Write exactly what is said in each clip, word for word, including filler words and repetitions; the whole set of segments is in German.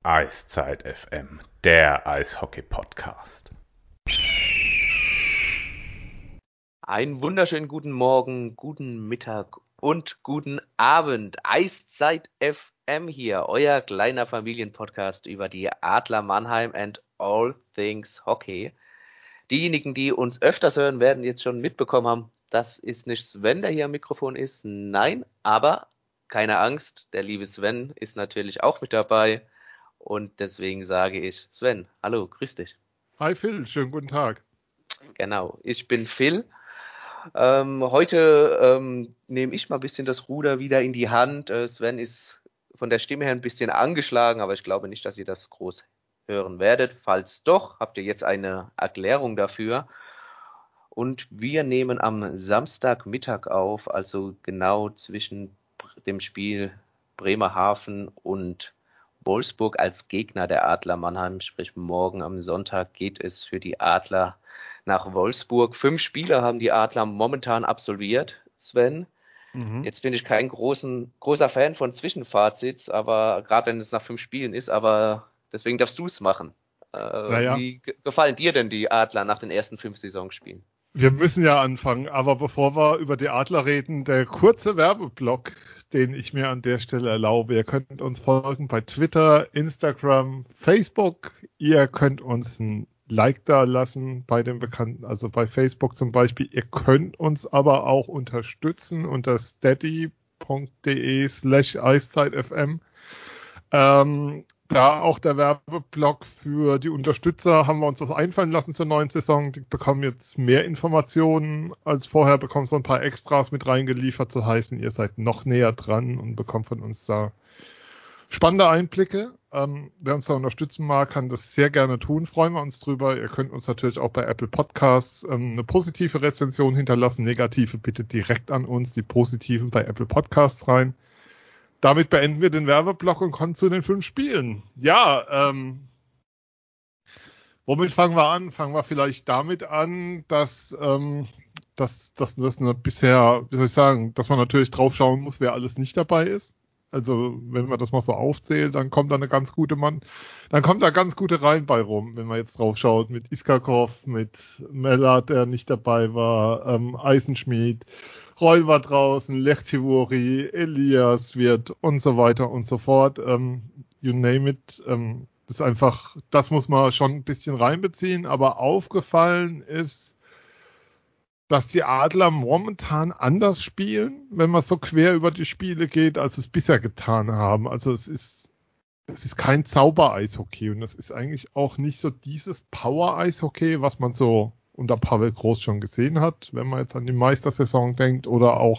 Eiszeit F M, der Eishockey-Podcast. Einen wunderschönen guten Morgen, guten Mittag und guten Abend. Eiszeit F M hier, euer kleiner Familienpodcast über die Adler Mannheim and all things Hockey. Diejenigen, die uns öfters hören, werden jetzt schon mitbekommen haben, das ist nicht Sven, der hier am Mikrofon ist. Nein, aber keine Angst, der liebe Sven ist natürlich auch mit dabei. Und deswegen sage ich, Sven, hallo, grüß dich. Hi Phil, schönen guten Tag. Genau, ich bin Phil. Ähm, heute ähm, nehme ich mal ein bisschen das Ruder wieder in die Hand. Äh, Sven ist von der Stimme her ein bisschen angeschlagen, aber ich glaube nicht, dass ihr das groß hören werdet. Falls doch, habt ihr jetzt eine Erklärung dafür. Und wir nehmen am Samstagmittag auf, also genau zwischen dem Spiel Bremerhaven und Wolfsburg als Gegner der Adler Mannheim, sprich morgen am Sonntag geht es für die Adler nach Wolfsburg. Fünf Spiele haben die Adler momentan absolviert, Sven. Mhm. Jetzt bin ich kein großen, großer Fan von Zwischenfazits, aber gerade wenn es nach fünf Spielen ist, aber deswegen darfst du es machen. Äh, naja. Wie g- gefallen dir denn die Adler nach den ersten fünf Saisonspielen? Wir müssen ja anfangen, aber bevor wir über die Adler reden, der kurze Werbeblock, den ich mir an der Stelle erlaube. Ihr könnt uns folgen bei Twitter, Instagram, Facebook. Ihr könnt uns ein Like da lassen bei den Bekannten, also bei Facebook zum Beispiel. Ihr könnt uns aber auch unterstützen unter steady.de slash eiszeitfm. Ähm, Da auch der Werbeblock für die Unterstützer, haben wir uns was einfallen lassen zur neuen Saison. Die bekommen jetzt mehr Informationen als vorher, bekommen so ein paar Extras mit reingeliefert, zu heißen, ihr seid noch näher dran und bekommt von uns da spannende Einblicke. Ähm, wer uns da unterstützen mag, kann das sehr gerne tun, freuen wir uns drüber. Ihr könnt uns natürlich auch bei Apple Podcasts ähm, eine positive Rezension hinterlassen, negative bitte direkt an uns, die positiven bei Apple Podcasts rein. Damit beenden wir den Werbeblock und kommen zu den fünf Spielen. Ja, ähm, womit fangen wir an? Fangen wir vielleicht damit an, dass, ähm, dass, dass das eine bisher, wie soll ich sagen, dass man natürlich drauf schauen muss, wer alles nicht dabei ist. Also, wenn man das mal so aufzählt, dann kommt da eine ganz gute Mann, dann kommt da ganz gute Reihen bei rum, wenn man jetzt drauf schaut, mit Iskakov, mit Mellard, der nicht dabei war, ähm, Eisenschmied, Reul war draußen, Lehtivori, Elias wird und so weiter und so fort. Ähm, you name it. Ähm, das ist einfach, das muss man schon ein bisschen reinbeziehen, aber aufgefallen ist, dass die Adler momentan anders spielen, wenn man so quer über die Spiele geht, als es bisher getan haben. Also es ist, es ist kein Zauber-Eishockey und es ist eigentlich auch nicht so dieses Power-Eishockey, was man so unter Pavel Groß schon gesehen hat, wenn man jetzt an die Meistersaison denkt oder auch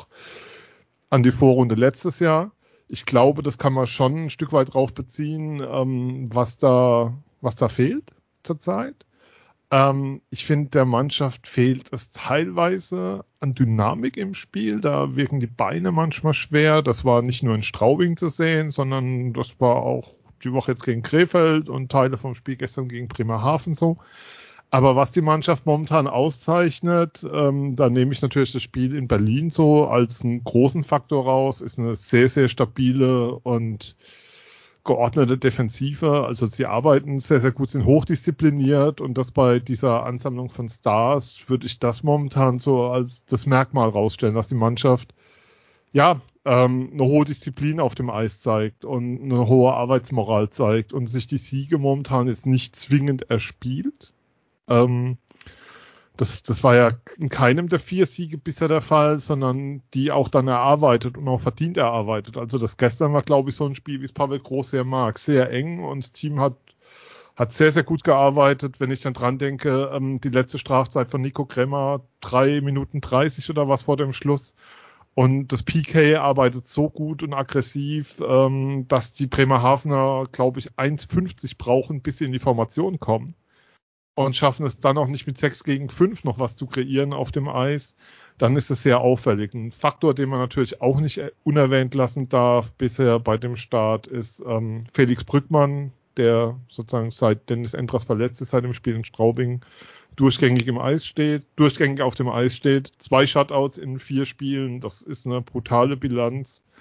an die Vorrunde letztes Jahr. Ich glaube, das kann man schon ein Stück weit drauf beziehen, ähm, was da, was da fehlt zurzeit. Ähm, ich finde, der Mannschaft fehlt es teilweise an Dynamik im Spiel. Da wirken die Beine manchmal schwer. Das war nicht nur in Straubing zu sehen, sondern das war auch die Woche jetzt gegen Krefeld und Teile vom Spiel gestern gegen Bremerhaven so. Aber was die Mannschaft momentan auszeichnet, ähm, da nehme ich natürlich das Spiel in Berlin so als einen großen Faktor raus, ist eine sehr, sehr stabile und geordnete Defensive. Also sie arbeiten sehr, sehr gut, sind hochdiszipliniert und das bei dieser Ansammlung von Stars würde ich das momentan so als das Merkmal rausstellen, dass die Mannschaft ja ähm, eine hohe Disziplin auf dem Eis zeigt und eine hohe Arbeitsmoral zeigt und sich die Siege momentan jetzt nicht zwingend erspielt. Ähm, das, das war ja in keinem der vier Siege bisher der Fall, sondern die auch dann erarbeitet und auch verdient erarbeitet. Also das gestern war, glaube ich, so ein Spiel, wie es Pavel Groß sehr mag. Sehr eng und das Team hat, hat sehr, sehr gut gearbeitet. Wenn ich dann dran denke, ähm, die letzte Strafzeit von Nico Kremmer, drei Minuten dreißig oder was vor dem Schluss. Und das P K arbeitet so gut und aggressiv, ähm, dass die Bremerhavener, glaube ich, eins fünfzig brauchen, bis sie in die Formation kommen. Und schaffen es dann auch nicht mit sechs gegen fünf noch was zu kreieren auf dem Eis, dann ist es sehr auffällig. Ein Faktor, den man natürlich auch nicht unerwähnt lassen darf bisher bei dem Start, ist ähm, Felix Brückmann, der sozusagen seit Dennis Endras verletzt ist, seit dem Spiel in Straubing, durchgängig im Eis steht, durchgängig auf dem Eis steht. Zwei Shutouts in vier Spielen, das ist eine brutale Bilanz.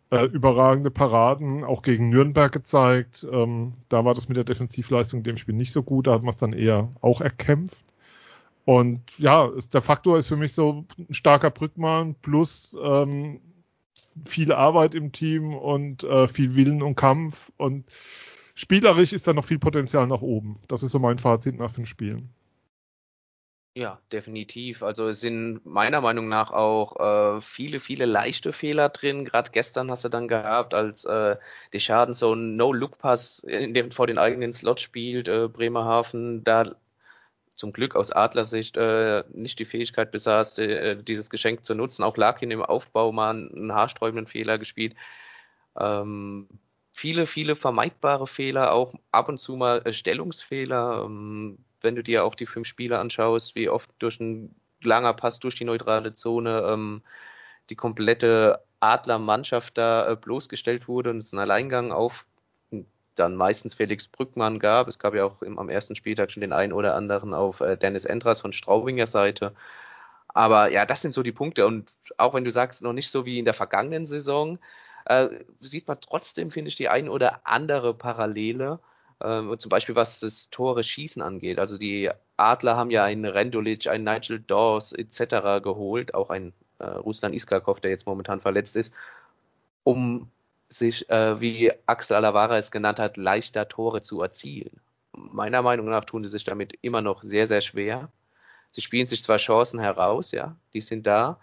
Äh, überragende Paraden, auch gegen Nürnberg gezeigt. Ähm, da war das mit der Defensivleistung in dem Spiel nicht so gut, da hat man es dann eher auch erkämpft. Und ja, ist, der Faktor ist für mich so ein starker Brückmann plus ähm, viel Arbeit im Team und äh, viel Willen und Kampf. Und spielerisch ist da noch viel Potenzial nach oben. Das ist so mein Fazit nach fünf Spielen. Ja, definitiv. Also es sind meiner Meinung nach auch äh, viele, viele leichte Fehler drin. Gerade gestern hast du dann gehabt, als äh, Deschamps so einen No-Look-Pass in dem, vor den eigenen Slot spielt, äh, Bremerhaven, da zum Glück aus Adlersicht äh, nicht die Fähigkeit besaß, äh, dieses Geschenk zu nutzen. Auch Larkin im Aufbau mal einen haarsträubenden Fehler gespielt. Ähm, viele, viele vermeidbare Fehler, auch ab und zu mal äh, Stellungsfehler. Ähm, wenn du dir auch die fünf Spiele anschaust, wie oft durch ein langer Pass durch die neutrale Zone ähm, die komplette Adler-Mannschaft da äh, bloßgestellt wurde und es einen Alleingang auf dann meistens Felix Brückmann gab. Es gab ja auch im, am ersten Spieltag schon den einen oder anderen auf äh, Dennis Endras von Straubinger Seite. Aber ja, das sind so die Punkte. Und auch wenn du sagst, noch nicht so wie in der vergangenen Saison, äh, sieht man trotzdem, finde ich, die ein oder andere Parallele. Äh, zum Beispiel was das Tore schießen angeht. Also die Adler haben ja einen Rendulic, einen Nigel Dawes et cetera geholt, auch ein äh, Ruslan Iskakov, der jetzt momentan verletzt ist, um sich, äh, wie Axel Alavara es genannt hat, leichter Tore zu erzielen. Meiner Meinung nach tun sie sich damit immer noch sehr, sehr schwer. Sie spielen sich zwar Chancen heraus, ja, die sind da,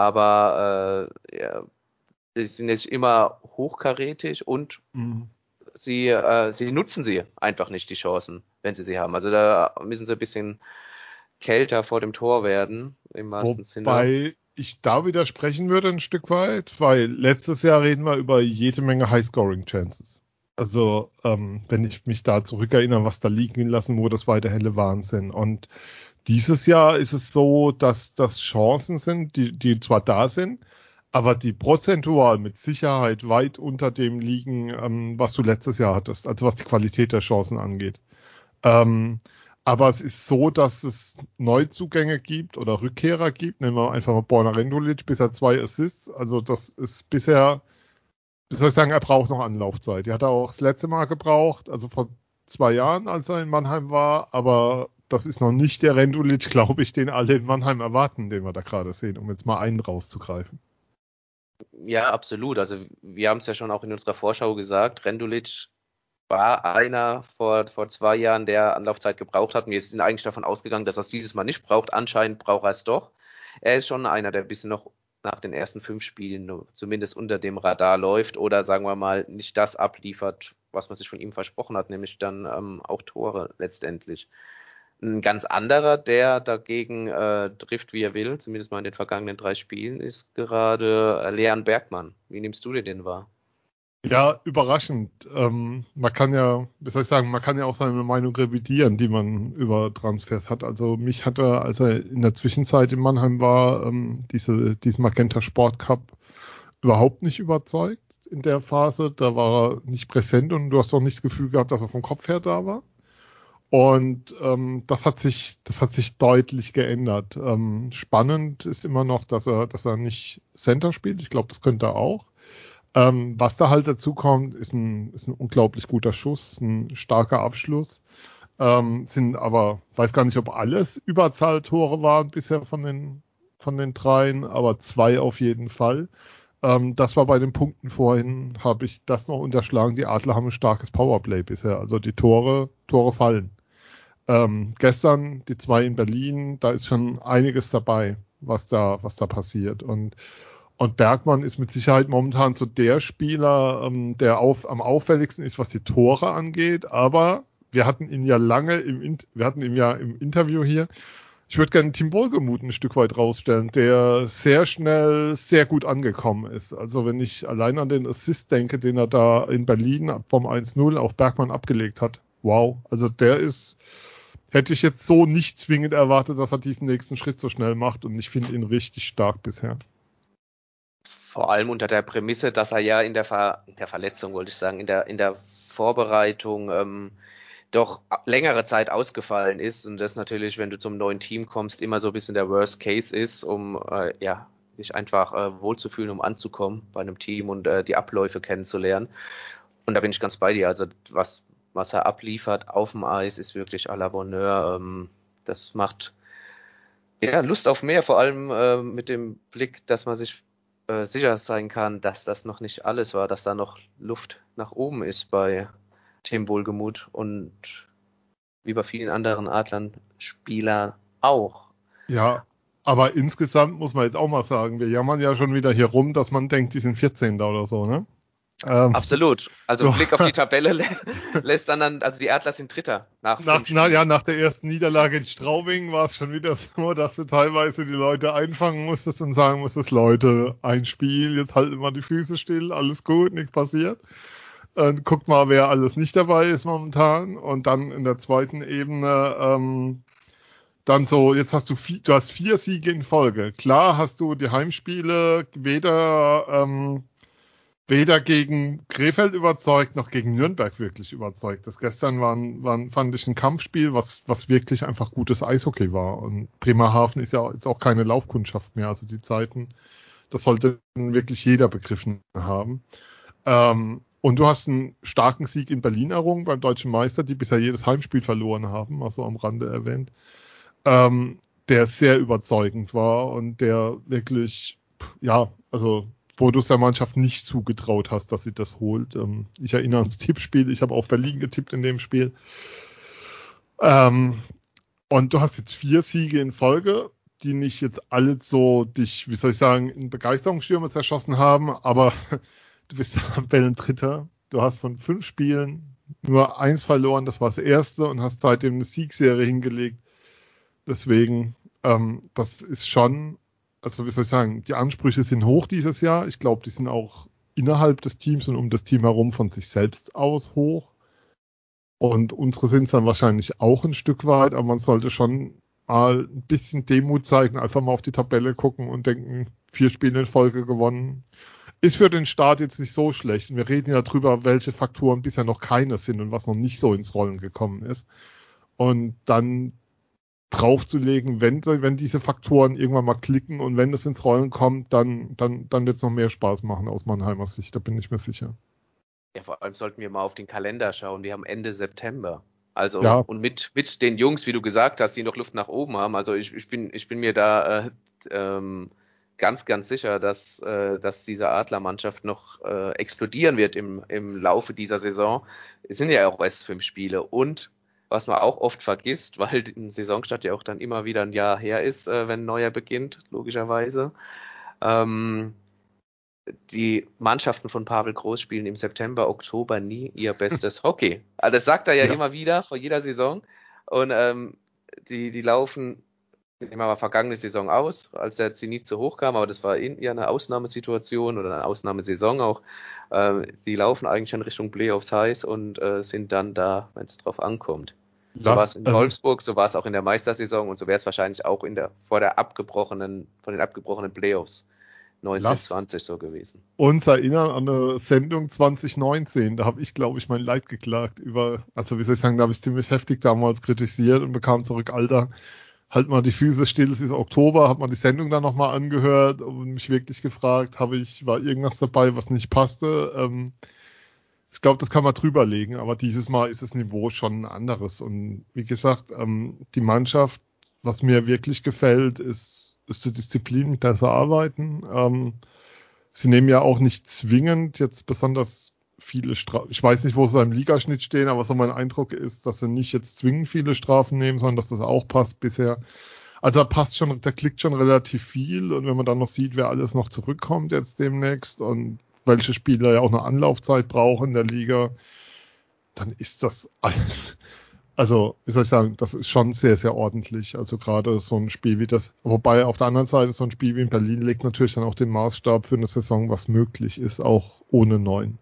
aber äh, ja, sie sind nicht immer hochkarätig und Mhm. sie, äh, sie nutzen sie einfach nicht, die Chancen, wenn sie sie haben. Also da müssen sie ein bisschen kälter vor dem Tor werden, im wahrsten Sinne. Wobei ich da widersprechen würde ein Stück weit, weil letztes Jahr reden wir über jede Menge High-Scoring-Chances. Also, ähm, wenn ich mich da zurückerinnere, was da liegen lassen wurde, das war der helle Wahnsinn. Und dieses Jahr ist es so, dass das Chancen sind, die, die zwar da sind, aber die prozentual mit Sicherheit weit unter dem liegen, ähm, was du letztes Jahr hattest, also was die Qualität der Chancen angeht. Ähm, aber es ist so, dass es Neuzugänge gibt oder Rückkehrer gibt. Nehmen wir einfach mal Borna Rendulic, bisher zwei Assists. Also das ist bisher, wie soll ich sagen, er braucht noch Anlaufzeit. Die hat er auch das letzte Mal gebraucht, also vor zwei Jahren, als er in Mannheim war. Aber das ist noch nicht der Rendulic, glaube ich, den alle in Mannheim erwarten, den wir da gerade sehen, um jetzt mal einen rauszugreifen. Ja, absolut. Also wir haben es ja schon auch in unserer Vorschau gesagt, Rendulic war einer vor, vor zwei Jahren, der Anlaufzeit gebraucht hat. Wir sind eigentlich davon ausgegangen, dass er es dieses Mal nicht braucht. Anscheinend braucht er es doch. Er ist schon einer, der ein bisschen noch nach den ersten fünf Spielen nur zumindest unter dem Radar läuft oder sagen wir mal nicht das abliefert, was man sich von ihm versprochen hat, nämlich dann ähm, auch Tore letztendlich. Ein ganz anderer, der dagegen äh, trifft, wie er will, zumindest mal in den vergangenen drei Spielen, ist gerade äh, Leon Bergmann. Wie nimmst du dir den wahr? Ja, überraschend. Ähm, man kann ja, wie soll ich sagen, man kann ja auch seine Meinung revidieren, die man über Transfers hat. Also mich hat er, als er in der Zwischenzeit in Mannheim war, ähm, diese, diesen Magenta Sport Cup überhaupt nicht überzeugt in der Phase. Da war er nicht präsent und du hast auch nicht das Gefühl gehabt, dass er vom Kopf her da war. Und ähm, das hat sich, das hat sich deutlich geändert. Ähm, spannend ist immer noch, dass er, dass er nicht Center spielt. Ich glaube, das könnte er auch. Ähm, was da halt dazu kommt, ist ein, ist ein unglaublich guter Schuss, ein starker Abschluss. Ähm, sind aber, weiß gar nicht, ob alles Überzahltore waren bisher von den, von den dreien, aber zwei auf jeden Fall. Ähm, das war bei den Punkten vorhin, habe ich das noch unterschlagen. Die Adler haben ein starkes Powerplay bisher. Also die Tore, Tore fallen. Ähm, gestern die zwei in Berlin, da ist schon einiges dabei, was da, was da passiert. Und und Bergmann ist mit Sicherheit momentan so der Spieler, ähm, der auf, am auffälligsten ist, was die Tore angeht. Aber wir hatten ihn ja lange im, In- wir hatten ihn ja im Interview hier. Ich würde gerne Tim Wohlgemuth ein Stück weit rausstellen, der sehr schnell sehr gut angekommen ist. Also wenn ich allein an den Assist denke, den er da in Berlin vom eins null auf Bergmann abgelegt hat. Wow. Also der ist, hätte ich jetzt so nicht zwingend erwartet, dass er diesen nächsten Schritt so schnell macht. Und ich finde ihn richtig stark bisher. Vor allem unter der Prämisse, dass er ja in der, Ver in der Verletzung, wollte ich sagen, in der, in der Vorbereitung ähm, doch längere Zeit ausgefallen ist und das natürlich, wenn du zum neuen Team kommst, immer so ein bisschen der Worst Case ist, um äh, ja sich einfach äh, wohlzufühlen, um anzukommen bei einem Team und äh, die Abläufe kennenzulernen. Und da bin ich ganz bei dir. Also was, was er abliefert auf dem Eis, ist wirklich à la Bonheur. Ähm, das macht ja Lust auf mehr, vor allem äh, mit dem Blick, dass man sich äh, sicher sein kann, dass das noch nicht alles war, dass da noch Luft nach oben ist bei Tim Wohlgemuth und wie bei vielen anderen Adlern Spieler auch. Ja, aber insgesamt muss man jetzt auch mal sagen, wir jammern ja schon wieder hier rum, dass man denkt, die sind vierzehnter oder so, ne? Ähm, Absolut. Also du, ein Blick auf die Tabelle lä lässt dann, dann, also die Adler sind Dritter nach nach, fünf na, ja, Spielen. nach der ersten Niederlage in Straubing war es schon wieder so, dass du teilweise die Leute einfangen musstest und sagen musstest, Leute, ein Spiel, jetzt halten mal die Füße still, alles gut, nichts passiert. Und guckt mal, wer alles nicht dabei ist momentan. Und dann in der zweiten Ebene, ähm, dann so, jetzt hast du vier, du hast vier Siege in Folge. Klar hast du die Heimspiele weder, ähm, weder gegen Krefeld überzeugt, noch gegen Nürnberg wirklich überzeugt. Das gestern war, ein, war ein, fand ich ein Kampfspiel, was, was wirklich einfach gutes Eishockey war. Und Bremerhaven ist ja jetzt auch keine Laufkundschaft mehr. Also die Zeiten, das sollte wirklich jeder begriffen haben. Ähm, und du hast einen starken Sieg in Berlin errungen beim Deutschen Meister, die bisher jedes Heimspiel verloren haben, also am Rande erwähnt, ähm, der sehr überzeugend war und der wirklich, ja, also wo du es der Mannschaft nicht zugetraut hast, dass sie das holt. Ähm, ich erinnere ans Tippspiel, ich habe auf Berlin getippt in dem Spiel. Ähm, und du hast jetzt vier Siege in Folge, die nicht jetzt alle so dich, wie soll ich sagen, in Begeisterungsstürme zerschossen haben, aber du bist Tabellendritter. Du hast von fünf Spielen nur eins verloren, das war das erste, und hast seitdem eine Siegserie hingelegt. Deswegen, ähm, das ist schon, also wie soll ich sagen, die Ansprüche sind hoch dieses Jahr. Ich glaube, die sind auch innerhalb des Teams und um das Team herum von sich selbst aus hoch. Und unsere sind es dann wahrscheinlich auch ein Stück weit, aber man sollte schon mal ein bisschen Demut zeigen, einfach mal auf die Tabelle gucken und denken, vier Spiele in Folge gewonnen. Ist für den Start jetzt nicht so schlecht. Und wir reden ja drüber, welche Faktoren bisher noch keine sind und was noch nicht so ins Rollen gekommen ist. Und dann draufzulegen, wenn, wenn diese Faktoren irgendwann mal klicken und wenn es ins Rollen kommt, dann, dann, dann wird es noch mehr Spaß machen aus Mannheimer Sicht, da bin ich mir sicher. Ja, vor allem sollten wir mal auf den Kalender schauen. Wir haben Ende September. Also, Ja, und mit, mit den Jungs, wie du gesagt hast, die noch Luft nach oben haben. Also ich, ich bin, ich bin mir da äh, ähm, ganz, ganz sicher, dass, äh, dass diese Adlermannschaft noch äh, explodieren wird im, im Laufe dieser Saison. Es sind ja auch erst fünf Spiele. Und was man auch oft vergisst, weil ein Saisonstart ja auch dann immer wieder ein Jahr her ist, äh, wenn ein neuer beginnt, logischerweise. Ähm, Die Mannschaften von Pavel Groß spielen im September, Oktober nie ihr bestes Hockey. Also das sagt er ja, ja. immer wieder vor jeder Saison. Und ähm, die, die laufen, nehmen wir mal vergangene Saison aus, als der Zenit zu hoch kam, aber das war in, ja eine Ausnahmesituation oder eine Ausnahmesaison auch. Ähm, die laufen eigentlich in Richtung Playoffs heiß und äh, sind dann da, wenn es drauf ankommt. So war es Lass, in ähm, Wolfsburg, so war es auch in der Meistersaison und so wäre es wahrscheinlich auch in der vor der abgebrochenen, von den abgebrochenen Playoffs neunzehn lass zwanzig so gewesen. uns erinnern an eine Sendung zwanzig neunzehn, da habe ich, glaube ich, mein Leid geklagt über, also wie soll ich sagen, da habe ich ziemlich heftig damals kritisiert und bekam zurück, Alter, halt mal die Füße still, es ist Oktober, habe mal die Sendung dann nochmal angehört und mich wirklich gefragt, habe ich, war irgendwas dabei, was nicht passte, ähm, ich glaube, das kann man drüber legen, aber dieses Mal ist das Niveau schon ein anderes. Und wie gesagt, ähm, die Mannschaft, was mir wirklich gefällt, ist, ist die Disziplin, mit der sie arbeiten. Ähm, sie nehmen ja auch nicht zwingend jetzt besonders viele Strafen. Ich weiß nicht, wo sie im Ligaschnitt stehen, aber so mein Eindruck ist, dass sie nicht jetzt zwingend viele Strafen nehmen, sondern dass das auch passt bisher. Also da passt schon, da klickt schon relativ viel. Und wenn man dann noch sieht, wer alles noch zurückkommt jetzt demnächst und welche Spieler ja auch eine Anlaufzeit brauchen in der Liga, dann ist das alles, also wie soll ich sagen, das ist schon sehr, sehr ordentlich. Also gerade so ein Spiel wie das, wobei auf der anderen Seite so ein Spiel wie in Berlin legt natürlich dann auch den Maßstab für eine Saison, was möglich ist, auch ohne neun.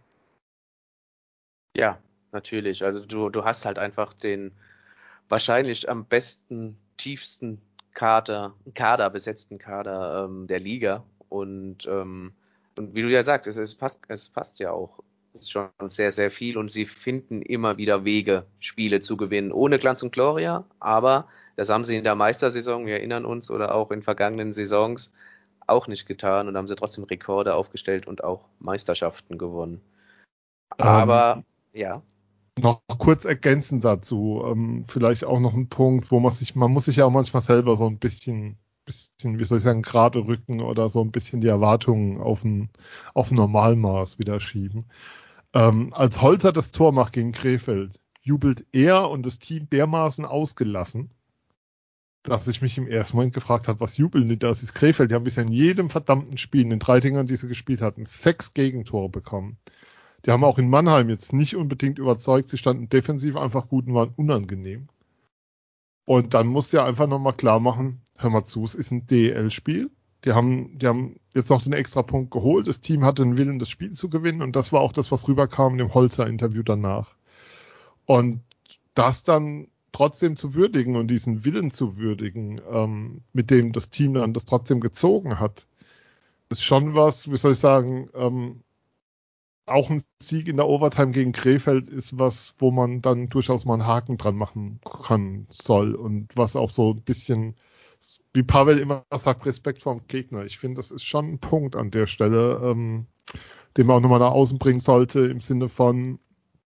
Ja, natürlich. Also du, du hast halt einfach den wahrscheinlich am besten, tiefsten Kader, Kader, besetzten Kader ähm, der Liga. Und, ähm, und wie du ja sagst, es, es passt, es passt ja auch. Es ist schon sehr, sehr viel und sie finden immer wieder Wege, Spiele zu gewinnen. Ohne Glanz und Gloria, aber das haben sie in der Meistersaison, wir erinnern uns, oder auch in vergangenen Saisons auch nicht getan und haben sie trotzdem Rekorde aufgestellt und auch Meisterschaften gewonnen. Ähm, Aber, ja. Noch kurz ergänzend dazu, ähm, vielleicht auch noch ein Punkt, wo man sich, man muss sich ja auch manchmal selber so ein bisschen, bisschen, wie soll ich sagen, gerade rücken oder so ein bisschen die Erwartungen auf ein, auf ein Normalmaß wieder schieben. Ähm, als Holzer das Tor macht gegen Krefeld, jubelt er und das Team dermaßen ausgelassen, dass ich mich im ersten Moment gefragt habe, was jubeln die da? Das ist Krefeld, die haben bisher in jedem verdammten Spiel, in den drei Dingern, die sie gespielt hatten, sechs Gegentore bekommen. Die haben auch in Mannheim jetzt nicht unbedingt überzeugt. Sie standen defensiv einfach gut und waren unangenehm. Und dann musst du ja einfach nochmal klar machen, hör mal zu, es ist ein D E L-Spiel. Die haben, die haben jetzt noch den Extrapunkt geholt. Das Team hatte den Willen, das Spiel zu gewinnen. Und das war auch das, was rüberkam in dem Holzer-Interview danach. Und das dann trotzdem zu würdigen und diesen Willen zu würdigen, ähm, mit dem das Team dann das trotzdem gezogen hat, ist schon was, wie soll ich sagen, ähm, auch ein Sieg in der Overtime gegen Krefeld ist was, wo man dann durchaus mal einen Haken dran machen kann, soll. Und was auch so ein bisschen, wie Pavel immer sagt, Respekt vor dem Gegner. Ich finde, das ist schon ein Punkt an der Stelle, ähm, den man auch nochmal nach außen bringen sollte, im Sinne von,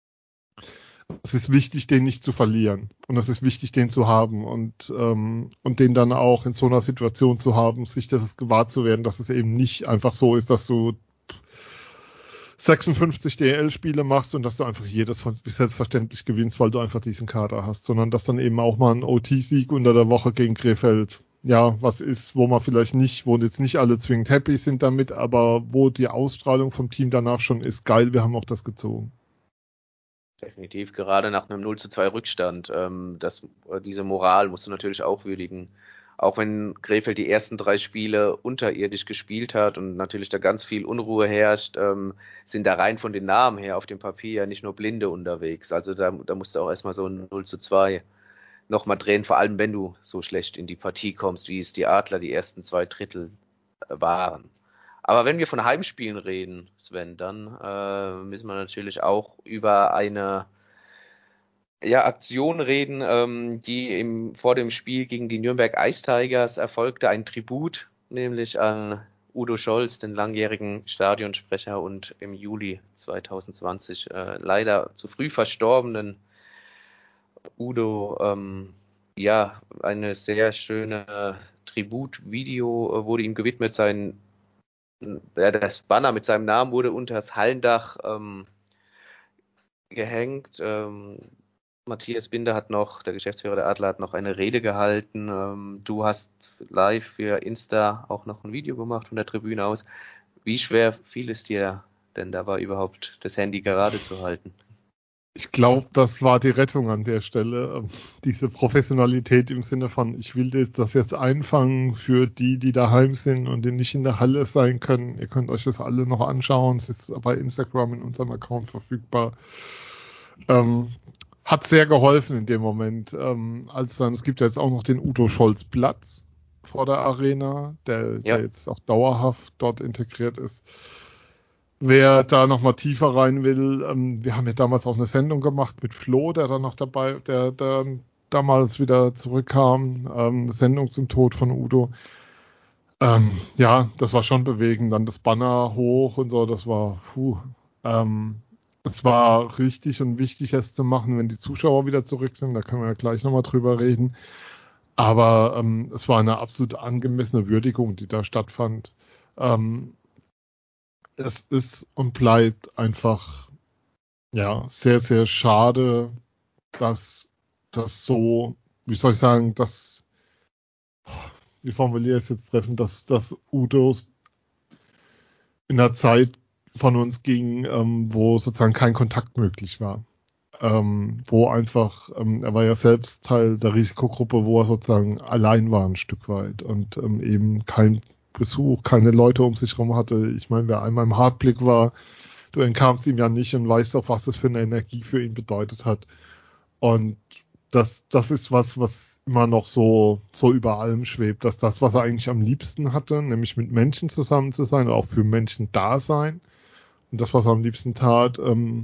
es ist wichtig, den nicht zu verlieren. Und es ist wichtig, den zu haben und, ähm, und den dann auch in so einer Situation zu haben, sich das gewahr zu werden, dass es eben nicht einfach so ist, dass du sechsundfünfzig D L Spiele machst und dass du einfach jedes von bis selbstverständlich gewinnst, weil du einfach diesen Kader hast, sondern dass dann eben auch mal ein O T-Sieg unter der Woche gegen Krefeld, ja, was ist, wo man vielleicht nicht, wo jetzt nicht alle zwingend happy sind damit, aber wo die Ausstrahlung vom Team danach schon ist, geil, wir haben auch das gezogen. Definitiv, gerade nach einem null zu zwei Rückstand. Ähm, das, diese Moral musst du natürlich auch würdigen. Auch wenn Krefeld die ersten drei Spiele unterirdisch gespielt hat und natürlich da ganz viel Unruhe herrscht, ähm, sind da rein von den Namen her auf dem Papier ja nicht nur Blinde unterwegs. Also da, da musst du auch erstmal so ein null zu zwei nochmal drehen, vor allem wenn du so schlecht in die Partie kommst, wie es die Adler die ersten zwei Drittel waren. Aber wenn wir von Heimspielen reden, Sven, dann äh, müssen wir natürlich auch über eine ja, Aktion reden, ähm, die im, vor dem Spiel gegen die Nürnberg Ice Tigers erfolgte. Ein Tribut, nämlich an Udo Scholz, den langjährigen Stadionsprecher und im Juli zwanzig zwanzig äh, leider zu früh verstorbenen Udo. Ähm, ja, eine sehr schöne Tributvideo äh, wurde ihm gewidmet. Sein Ja, das Banner mit seinem Namen wurde unter das Hallendach ähm, gehängt. Ähm, Matthias Binder hat noch, der Geschäftsführer der Adler, hat noch eine Rede gehalten. Ähm, du hast live für Insta auch noch ein Video gemacht von der Tribüne aus. Wie schwer fiel es dir denn dabei überhaupt, das Handy gerade zu halten? Ich glaube, das war die Rettung an der Stelle. Ähm, Diese Professionalität im Sinne von, ich will das jetzt einfangen für die, die daheim sind und die nicht in der Halle sein können. Ihr könnt euch das alle noch anschauen. Es ist bei Instagram in unserem Account verfügbar. Ähm, hat sehr geholfen in dem Moment. Ähm, als dann, es gibt ja jetzt auch noch den Udo Scholz Platz vor der Arena, der, Ja, der jetzt auch dauerhaft dort integriert ist. Wer da nochmal tiefer rein will, ähm, wir haben ja damals auch eine Sendung gemacht mit Flo, der dann noch dabei, der, der damals wieder zurückkam, ähm, eine Sendung zum Tod von Udo. Ähm, ja, das war schon bewegend. Dann das Banner hoch und so, das war, puh, ähm, es war richtig und wichtig, es zu machen, wenn die Zuschauer wieder zurück sind. Da können wir ja gleich nochmal drüber reden. Aber ähm, es war eine absolut angemessene Würdigung, die da stattfand. Ähm, es ist und bleibt einfach ja sehr, sehr schade, dass das so, wie soll ich sagen, dass, wie formuliere ich es jetzt treffend, dass, dass Udos in der Zeit von uns ging, ähm, wo sozusagen kein Kontakt möglich war. Ähm, wo einfach, ähm, er war ja selbst Teil der Risikogruppe, wo er sozusagen allein war ein Stück weit und ähm, eben kein Besuch, keine Leute um sich herum hatte. Ich meine, wer einmal im Hartblick war, du entkamst ihm ja nicht und weißt auch, was das für eine Energie für ihn bedeutet hat. Und das, das ist was, was immer noch so, so über allem schwebt, dass das, was er eigentlich am liebsten hatte, nämlich mit Menschen zusammen zu sein, auch für Menschen da sein, und das, was er am liebsten tat, ähm,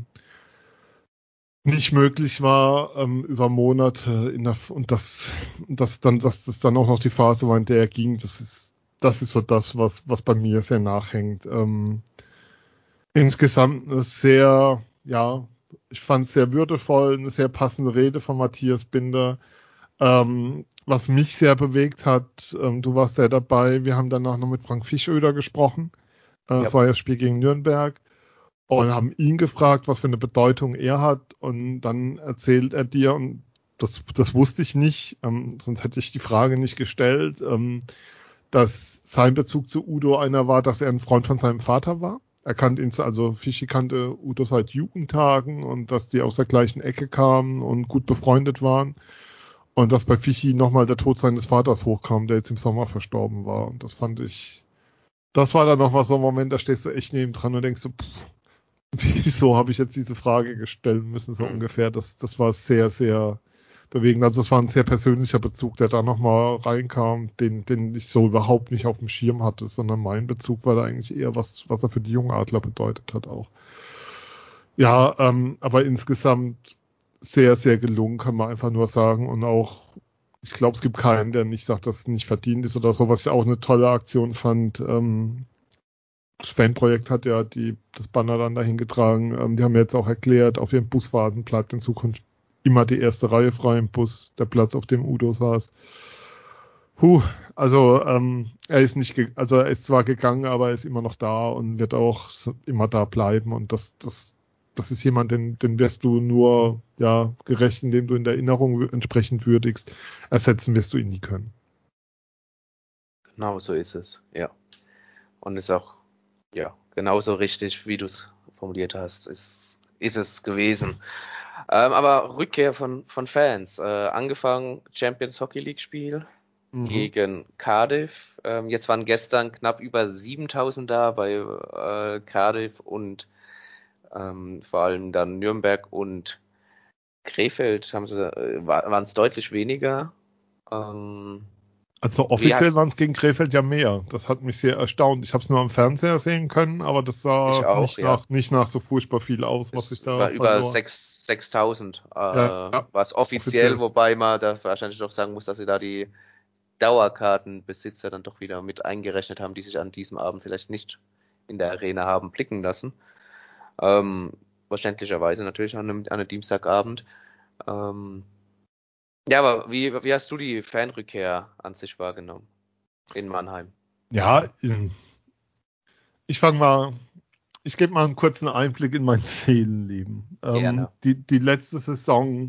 nicht möglich war ähm, über Monate in der, und das, das dann, dass das dann auch noch die Phase war, in der er ging, das ist das ist so das, was, was bei mir sehr nachhängt. Ähm, insgesamt eine sehr, ja, ich fand es sehr würdevoll, eine sehr passende Rede von Matthias Binder. Ähm, was mich sehr bewegt hat, ähm, du warst ja dabei, wir haben danach noch mit Frank Fischöder gesprochen. Äh, Ja. Das war ja das Spiel gegen Nürnberg. Und haben ihn gefragt, was für eine Bedeutung er hat. Und dann erzählt er dir, und das, das wusste ich nicht, ähm, sonst hätte ich die Frage nicht gestellt, ähm, dass sein Bezug zu Udo einer war, dass er ein Freund von seinem Vater war. Er kannte ihn, also Fischi kannte Udo seit Jugendtagen und dass die aus der gleichen Ecke kamen und gut befreundet waren. Und dass bei Fischi nochmal der Tod seines Vaters hochkam, der jetzt im Sommer verstorben war. Und das fand ich, das war dann nochmal so ein Moment, da stehst du echt neben dran und denkst so, pff, wieso habe ich jetzt diese Frage gestellt müssen, so mhm. ungefähr. Das, das war sehr, sehr bewegend. Also es war ein sehr persönlicher Bezug, der da nochmal reinkam, den, den ich so überhaupt nicht auf dem Schirm hatte, sondern mein Bezug war da eigentlich eher was, was er für die Jungadler bedeutet hat auch. Ja, ähm, aber insgesamt sehr, sehr gelungen, kann man einfach nur sagen. Und auch, ich glaube, es gibt keinen, der nicht sagt, dass es nicht verdient ist oder so, was ich auch eine tolle Aktion fand. Ähm, Das Fanprojekt hat ja die, das Banner dann dahin getragen. Ähm, die haben jetzt auch erklärt, auf ihren Busfahrten bleibt in Zukunft immer die erste Reihe frei im Bus, der Platz, auf dem Udo saß. Puh, also ähm, er ist nicht, ge- also er ist zwar gegangen, aber er ist immer noch da und wird auch immer da bleiben. Und das, das, das ist jemand, den, den wirst du nur ja gerecht, indem du in der Erinnerung w- entsprechend würdigst. Ersetzen wirst du ihn nie können. Genau so ist es, ja. Und ist auch ja, genauso richtig, wie du es formuliert hast, ist, ist es gewesen. Ähm, aber Rückkehr von, von Fans. Äh, angefangen Champions Hockey League Spiel mhm. gegen Cardiff. Ähm, jetzt waren gestern knapp über siebentausend da bei äh, Cardiff und ähm, vor allem dann Nürnberg und Krefeld haben sie, äh, waren es deutlich weniger. Ähm, Also offiziell waren es gegen Krefeld ja mehr. Das hat mich sehr erstaunt. Ich habe es nur am Fernseher sehen können, aber das sah auch, nicht, ja. nach, nicht nach so furchtbar viel aus, was es ich da war verlor. über sechstausend äh, ja, ja, war es offiziell, offiziell, wobei man da wahrscheinlich doch sagen muss, dass sie da die Dauerkartenbesitzer dann doch wieder mit eingerechnet haben, die sich an diesem Abend vielleicht nicht in der Arena haben blicken lassen. Ähm, verständlicherweise natürlich an einem, an einem Dienstagabend. Ähm, ja, aber wie, wie hast du die Fanrückkehr an sich wahrgenommen in Mannheim? Ja, ich fange mal, ich gebe mal einen kurzen Einblick in mein Seelenleben. Ähm, die, die letzte Saison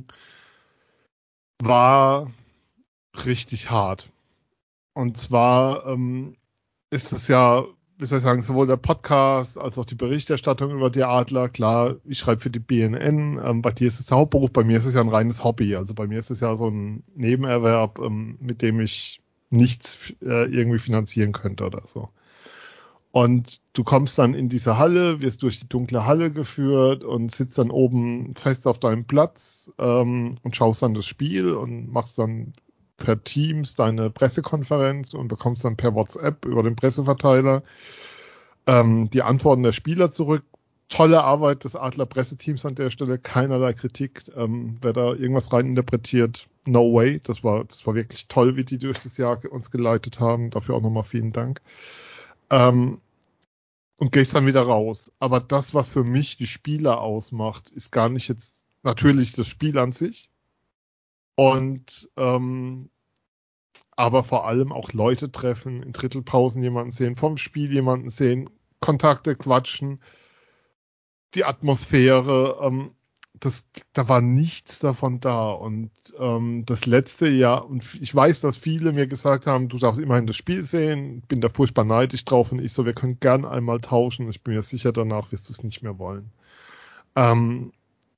war richtig hart. Und zwar ähm, ist es ja, wie soll ich sagen, sowohl der Podcast als auch die Berichterstattung über die Adler. Klar, ich schreibe für die B N N. Ähm, bei dir ist es Hauptberuf, bei mir ist es ja ein reines Hobby. Also bei mir ist es ja so ein Nebenerwerb, ähm, mit dem ich nichts äh, irgendwie finanzieren könnte oder so. Und du kommst dann in diese Halle, wirst durch die dunkle Halle geführt und sitzt dann oben fest auf deinem Platz ähm, und schaust dann das Spiel und machst dann per Teams deine Pressekonferenz und bekommst dann per WhatsApp über den Presseverteiler ähm, die Antworten der Spieler zurück. Tolle Arbeit des Adler Presseteams an der Stelle, keinerlei Kritik. Ähm, wer da irgendwas reininterpretiert, no way. Das war, das war wirklich toll, wie die durch das Jahr uns geleitet haben. Dafür auch nochmal vielen Dank. Ähm, und gehst dann wieder raus. Aber das, was für mich die Spieler ausmacht, ist gar nicht jetzt natürlich das Spiel an sich. Und ähm, aber vor allem auch Leute treffen, in Drittelpausen jemanden sehen, vom Spiel jemanden sehen, Kontakte quatschen, die Atmosphäre, ähm, das, da war nichts davon da. Und ähm, das letzte Jahr, und ich weiß, dass viele mir gesagt haben, du darfst immerhin das Spiel sehen, bin da furchtbar neidisch drauf und ich so, wir können gern einmal tauschen. Ich bin mir sicher, danach wirst du es nicht mehr wollen. Ähm,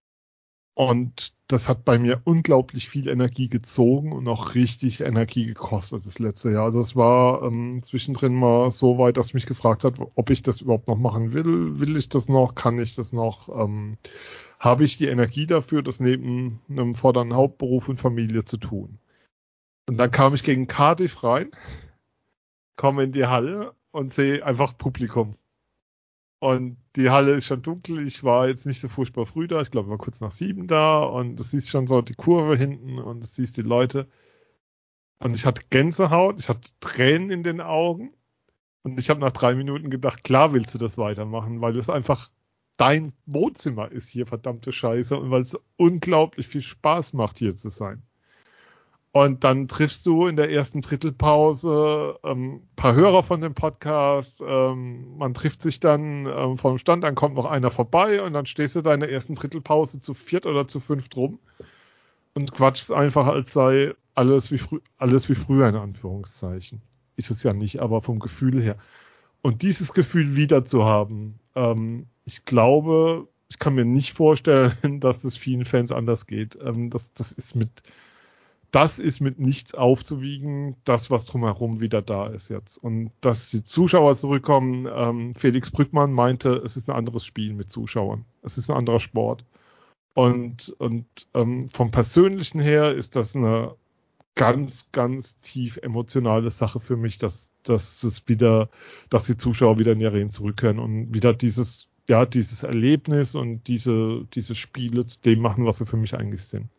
Und das hat bei mir unglaublich viel Energie gezogen und auch richtig Energie gekostet das letzte Jahr. Also es war ähm, zwischendrin mal so weit, dass mich gefragt hat, ob ich das überhaupt noch machen will. Will ich das noch? Kann ich das noch? Ähm, habe ich die Energie dafür, das neben einem fordernden Hauptberuf und Familie zu tun? Und dann kam ich gegen Cardiff rein, komme in die Halle und sehe einfach Publikum. Und die Halle ist schon dunkel. Ich war jetzt nicht so furchtbar früh da. Ich glaube, ich war kurz nach sieben da. Und du siehst schon so die Kurve hinten und du siehst die Leute. Und ich hatte Gänsehaut. Ich hatte Tränen in den Augen. Und ich habe nach drei Minuten gedacht, klar willst du das weitermachen, weil es einfach dein Wohnzimmer ist hier, verdammte Scheiße, und weil es unglaublich viel Spaß macht, hier zu sein. Und dann triffst du in der ersten Drittelpause ähm, ein paar Hörer von dem Podcast. Ähm, man trifft sich dann ähm, vom Stand, dann kommt noch einer vorbei und dann stehst du da in der ersten Drittelpause zu viert oder zu fünft rum und quatschst einfach, als sei alles wie, frü- alles wie früher, in Anführungszeichen. Ist es ja nicht, aber vom Gefühl her. Und dieses Gefühl wieder zu haben, ähm, ich glaube, ich kann mir nicht vorstellen, dass es vielen Fans anders geht. Ähm, das, das ist mit Das ist mit nichts aufzuwiegen, das, was drumherum wieder da ist jetzt. Und dass die Zuschauer zurückkommen, ähm, Felix Brückmann meinte, es ist ein anderes Spiel mit Zuschauern. Es ist ein anderer Sport. Und, und ähm, vom Persönlichen her ist das eine ganz, ganz tief emotionale Sache für mich, dass, dass es wieder, dass die Zuschauer wieder in die Arenen zurückkehren und wieder dieses, ja, dieses Erlebnis und diese, diese Spiele zu dem machen, was sie für mich eigentlich sind.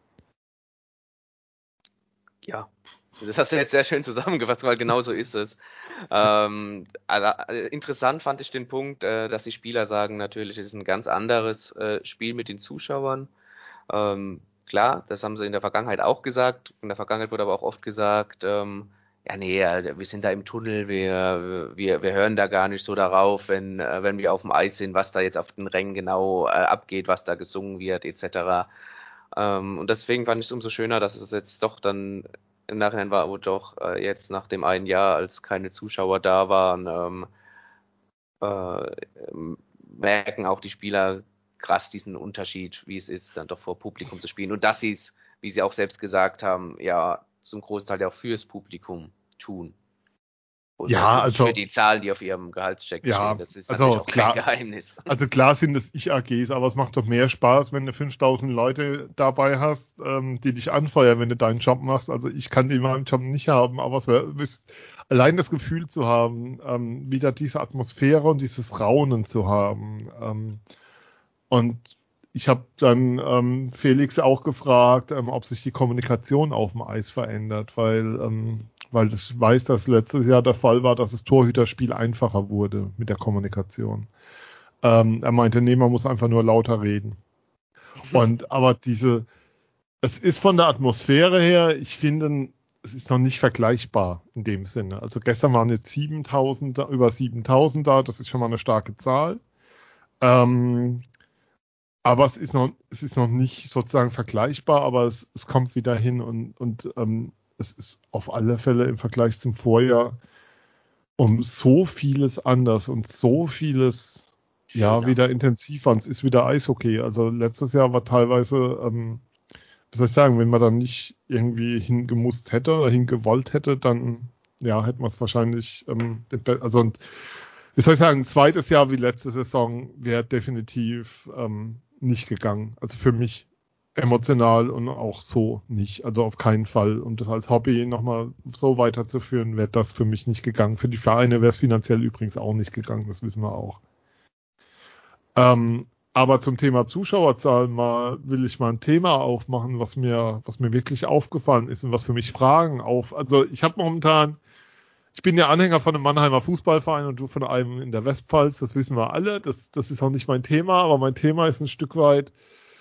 Ja, das hast du jetzt sehr schön zusammengefasst, weil genau so ist es. Ähm, also, äh, interessant fand ich den Punkt, äh, dass die Spieler sagen, natürlich, es ist ein ganz anderes äh, Spiel mit den Zuschauern. Ähm, klar, das haben sie in der Vergangenheit auch gesagt. In der Vergangenheit wurde aber auch oft gesagt, ähm, ja, nee, ja, wir sind da im Tunnel, wir, wir, wir hören da gar nicht so darauf, wenn, äh, wenn wir auf dem Eis sind, was da jetzt auf den Rängen genau äh, abgeht, was da gesungen wird, et cetera. Ähm, und deswegen fand ich es umso schöner, dass es jetzt doch dann im Nachhinein war, wo doch äh, jetzt nach dem einen Jahr, als keine Zuschauer da waren, ähm, äh, ähm, merken auch die Spieler krass diesen Unterschied, wie es ist, dann doch vor Publikum zu spielen. Und dass sie es, wie sie auch selbst gesagt haben, ja, zum Großteil ja auch fürs Publikum tun. Und Ja, nicht für also, die Zahlen, die auf ihrem Gehaltscheck stehen. ja, Das ist natürlich also auch kein klar, Geheimnis. also klar sind es Ich-A Gs, aber es macht doch mehr Spaß, wenn du fünftausend Leute dabei hast, ähm, die dich anfeuern, wenn du deinen Job machst. Also ich kann den in meinem Job nicht haben, aber es wär, ist, allein das Gefühl zu haben, ähm, wieder diese Atmosphäre und dieses Raunen zu haben. Ähm, und ich habe dann ähm, Felix auch gefragt, ähm, ob sich die Kommunikation auf dem Eis verändert, weil, ähm, weil ich weiß, dass letztes Jahr der Fall war, dass das Torhüterspiel einfacher wurde mit der Kommunikation. Ähm, er meinte, nee, man muss einfach nur lauter reden. Und aber diese, es ist von der Atmosphäre her, ich finde, es ist noch nicht vergleichbar in dem Sinne. Also gestern waren jetzt siebentausend, da- über siebentausend da, das ist schon mal eine starke Zahl. Ähm, aber es ist noch, es ist noch nicht sozusagen vergleichbar, aber es, es kommt wieder hin und, und ähm, es ist auf alle Fälle im Vergleich zum Vorjahr um so vieles anders und so vieles ja, Schöner. wieder intensiver. Und es ist wieder Eishockey. Also letztes Jahr war teilweise, ähm, wie soll ich sagen, wenn man dann nicht irgendwie hingemusst hätte oder hingewollt hätte, dann ja, hätte man es wahrscheinlich, ähm, den Be- also und, wie soll ich sagen, ein zweites Jahr wie letzte Saison wäre definitiv ähm, nicht gegangen. Also für mich emotional und auch so nicht. Also auf keinen Fall. Und das als Hobby nochmal so weiterzuführen, wäre das für mich nicht gegangen. Für die Vereine wäre es finanziell übrigens auch nicht gegangen, das wissen wir auch. Ähm, aber zum Thema Zuschauerzahlen mal will ich mal ein Thema aufmachen, was mir, was mir wirklich aufgefallen ist und was für mich Fragen auf. Also ich habe momentan, ich bin ja Anhänger von einem Mannheimer Fußballverein und du von einem in der Westpfalz, das wissen wir alle. Das, das ist auch nicht mein Thema, aber mein Thema ist ein Stück weit,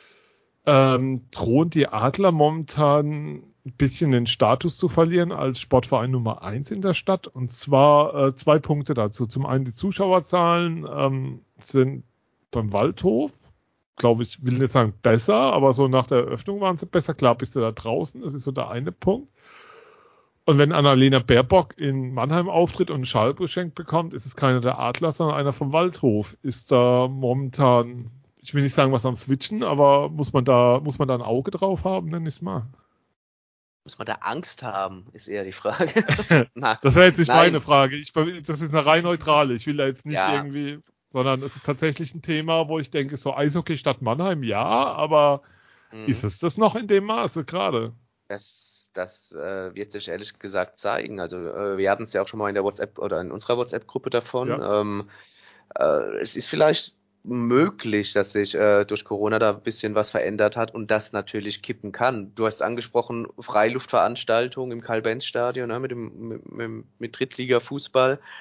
ähm, drohen die Adler momentan ein bisschen den Status zu verlieren als Sportverein Nummer eins in der Stadt. Und zwar äh, zwei Punkte dazu. Zum einen die Zuschauerzahlen ähm, sind beim Waldhof, glaube ich, will nicht sagen besser, aber so nach der Eröffnung waren sie besser. Klar bist du da draußen, das ist so der eine Punkt. Und wenn Annalena Baerbock in Mannheim auftritt und einen Schal geschenkt bekommt, ist es keiner der Adler, sondern einer vom Waldhof. Ist da momentan, ich will nicht sagen, was am Switchen, aber muss man da, muss man da ein Auge drauf haben, nenn ich's mal. Muss man da Angst haben, ist eher die Frage. Na, Das wäre jetzt nicht meine nein, Frage. Ich, das ist eine rein neutrale. Ich will da jetzt nicht ja. irgendwie, sondern es ist tatsächlich ein Thema, wo ich denke, so Eishockey statt Mannheim, ja, aber ist Mhm. es das noch in dem Maße gerade? Das, das äh, wird sich ehrlich gesagt zeigen. Also äh, wir hatten es ja auch schon mal in der WhatsApp oder in unserer WhatsApp-Gruppe davon. Ja. Ähm, äh, es ist vielleicht möglich, dass sich äh, durch Corona da ein bisschen was verändert hat und das natürlich kippen kann. Du hast angesprochen, Freiluftveranstaltungen im Karl-Benz-Stadion, ne, mit dem mit, mit, mit Drittliga-Fußball.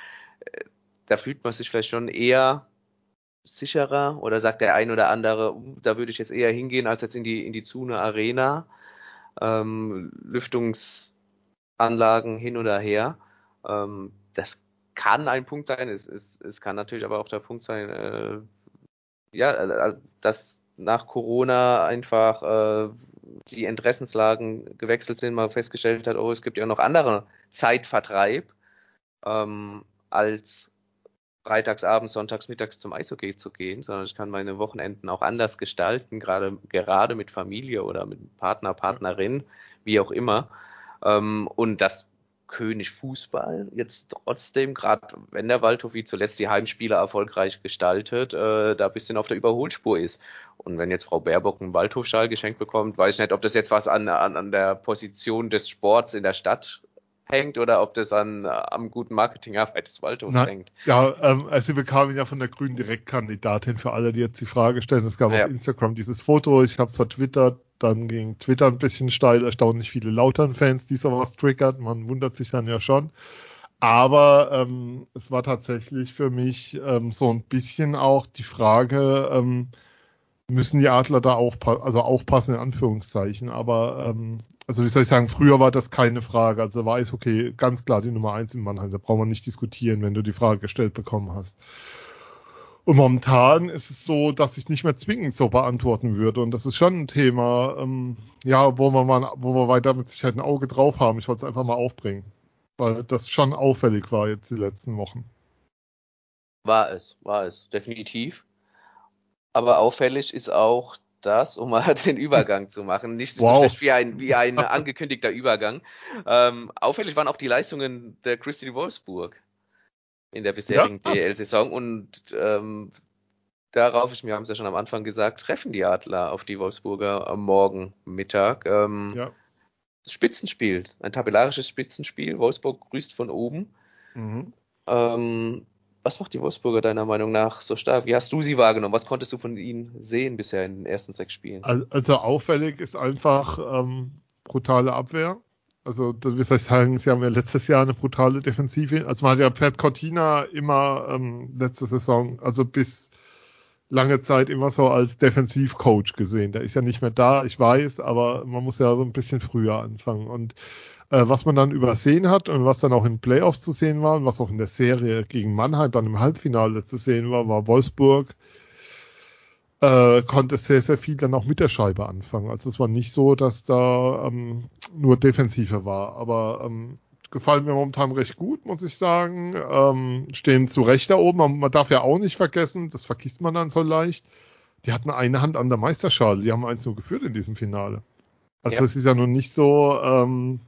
da fühlt man sich vielleicht schon eher sicherer oder sagt der ein oder andere, uh, da würde ich jetzt eher hingehen, als jetzt in die, in die Zune Arena. Ähm, Lüftungsanlagen hin oder her. Ähm, das kann ein Punkt sein. Es, es, es kann natürlich aber auch der Punkt sein, äh, ja, äh, dass nach Corona einfach äh, die Interessenslagen gewechselt sind, man festgestellt hat, oh, es gibt ja noch andere Zeitvertreib, ähm, als freitags abends, sonntags mittags zum Eishockey zu gehen, sondern ich kann meine Wochenenden auch anders gestalten, gerade, gerade mit Familie oder mit Partner, Partnerin, wie auch immer. Ähm, und das König Fußball jetzt trotzdem, gerade wenn der Waldhof wie zuletzt die Heimspiele erfolgreich gestaltet, äh, da ein bisschen auf der Überholspur ist. Und wenn jetzt Frau Baerbock einen Waldhofschal geschenkt bekommt, weiß ich nicht, ob das jetzt was an, an, an der Position des Sports in der Stadt hängt oder ob das an am guten Marketingarbeit des Waldhofs Na, hängt. ja, ähm, also sie bekamen ja von der grünen Direktkandidatin, für alle, die jetzt die Frage stellen. Es gab Ja. auf Instagram dieses Foto, ich habe es vertwittert, dann ging Twitter ein bisschen steil, erstaunlich viele Lautern-Fans, die sowas triggert, man wundert sich dann ja schon. Aber ähm, es war tatsächlich für mich ähm, so ein bisschen auch die Frage, ähm, müssen die Adler da aufpassen, also aufpassen in Anführungszeichen, aber ähm, also wie soll ich sagen, früher war das keine Frage, also war es okay, ganz klar die Nummer eins in Mannheim, da braucht man nicht diskutieren, wenn du die Frage gestellt bekommen hast. Und momentan ist es so, dass ich nicht mehr zwingend so beantworten würde und das ist schon ein Thema, ähm, ja, wo wir mal, wo wir weiter mit Sicherheit ein Auge drauf haben, ich wollte es einfach mal aufbringen, weil das schon auffällig war jetzt die letzten Wochen. War es, war es, definitiv. Aber auffällig ist auch das, um mal den Übergang zu machen, nicht so Wow. schlecht wie ein, wie ein angekündigter Übergang. Ähm, auffällig waren auch die Leistungen der Christy Wolfsburg in der bisherigen Ja? D L-Saison und ähm, darauf, wir haben es ja schon am Anfang gesagt, treffen die Adler auf die Wolfsburger am Morgen Mittag. Ähm, Ja. Spitzenspiel, ein tabellarisches Spitzenspiel. Wolfsburg grüßt von oben. Mhm. Ähm, was macht die Wolfsburger deiner Meinung nach so stark? Wie hast du sie wahrgenommen? Was konntest du von ihnen sehen bisher in den ersten sechs Spielen? Also auffällig ist einfach ähm, brutale Abwehr. Also, wie soll ich sagen, sie haben ja letztes Jahr eine brutale Defensive. Also man hat ja Pat Cortina immer ähm, letzte Saison, also bis lange Zeit immer so als Defensivcoach gesehen. Der ist ja nicht mehr da, ich weiß, aber man muss ja so ein bisschen früher anfangen. Und äh, was man dann übersehen hat und was dann auch in Playoffs zu sehen war und was auch in der Serie gegen Mannheim dann im Halbfinale zu sehen war, war Wolfsburg äh, konnte sehr, sehr viel dann auch mit der Scheibe anfangen. Also es war nicht so, dass da ähm, nur Defensive war. Aber ähm, gefallen mir momentan recht gut, muss ich sagen. Ähm, stehen zu Recht da oben. Man, man darf ja auch nicht vergessen, das vergisst man dann so leicht. Die hatten eine Hand an der Meisterschale. Die haben eins nur geführt in diesem Finale. Also Ja. es ist ja nun nicht so, ähm,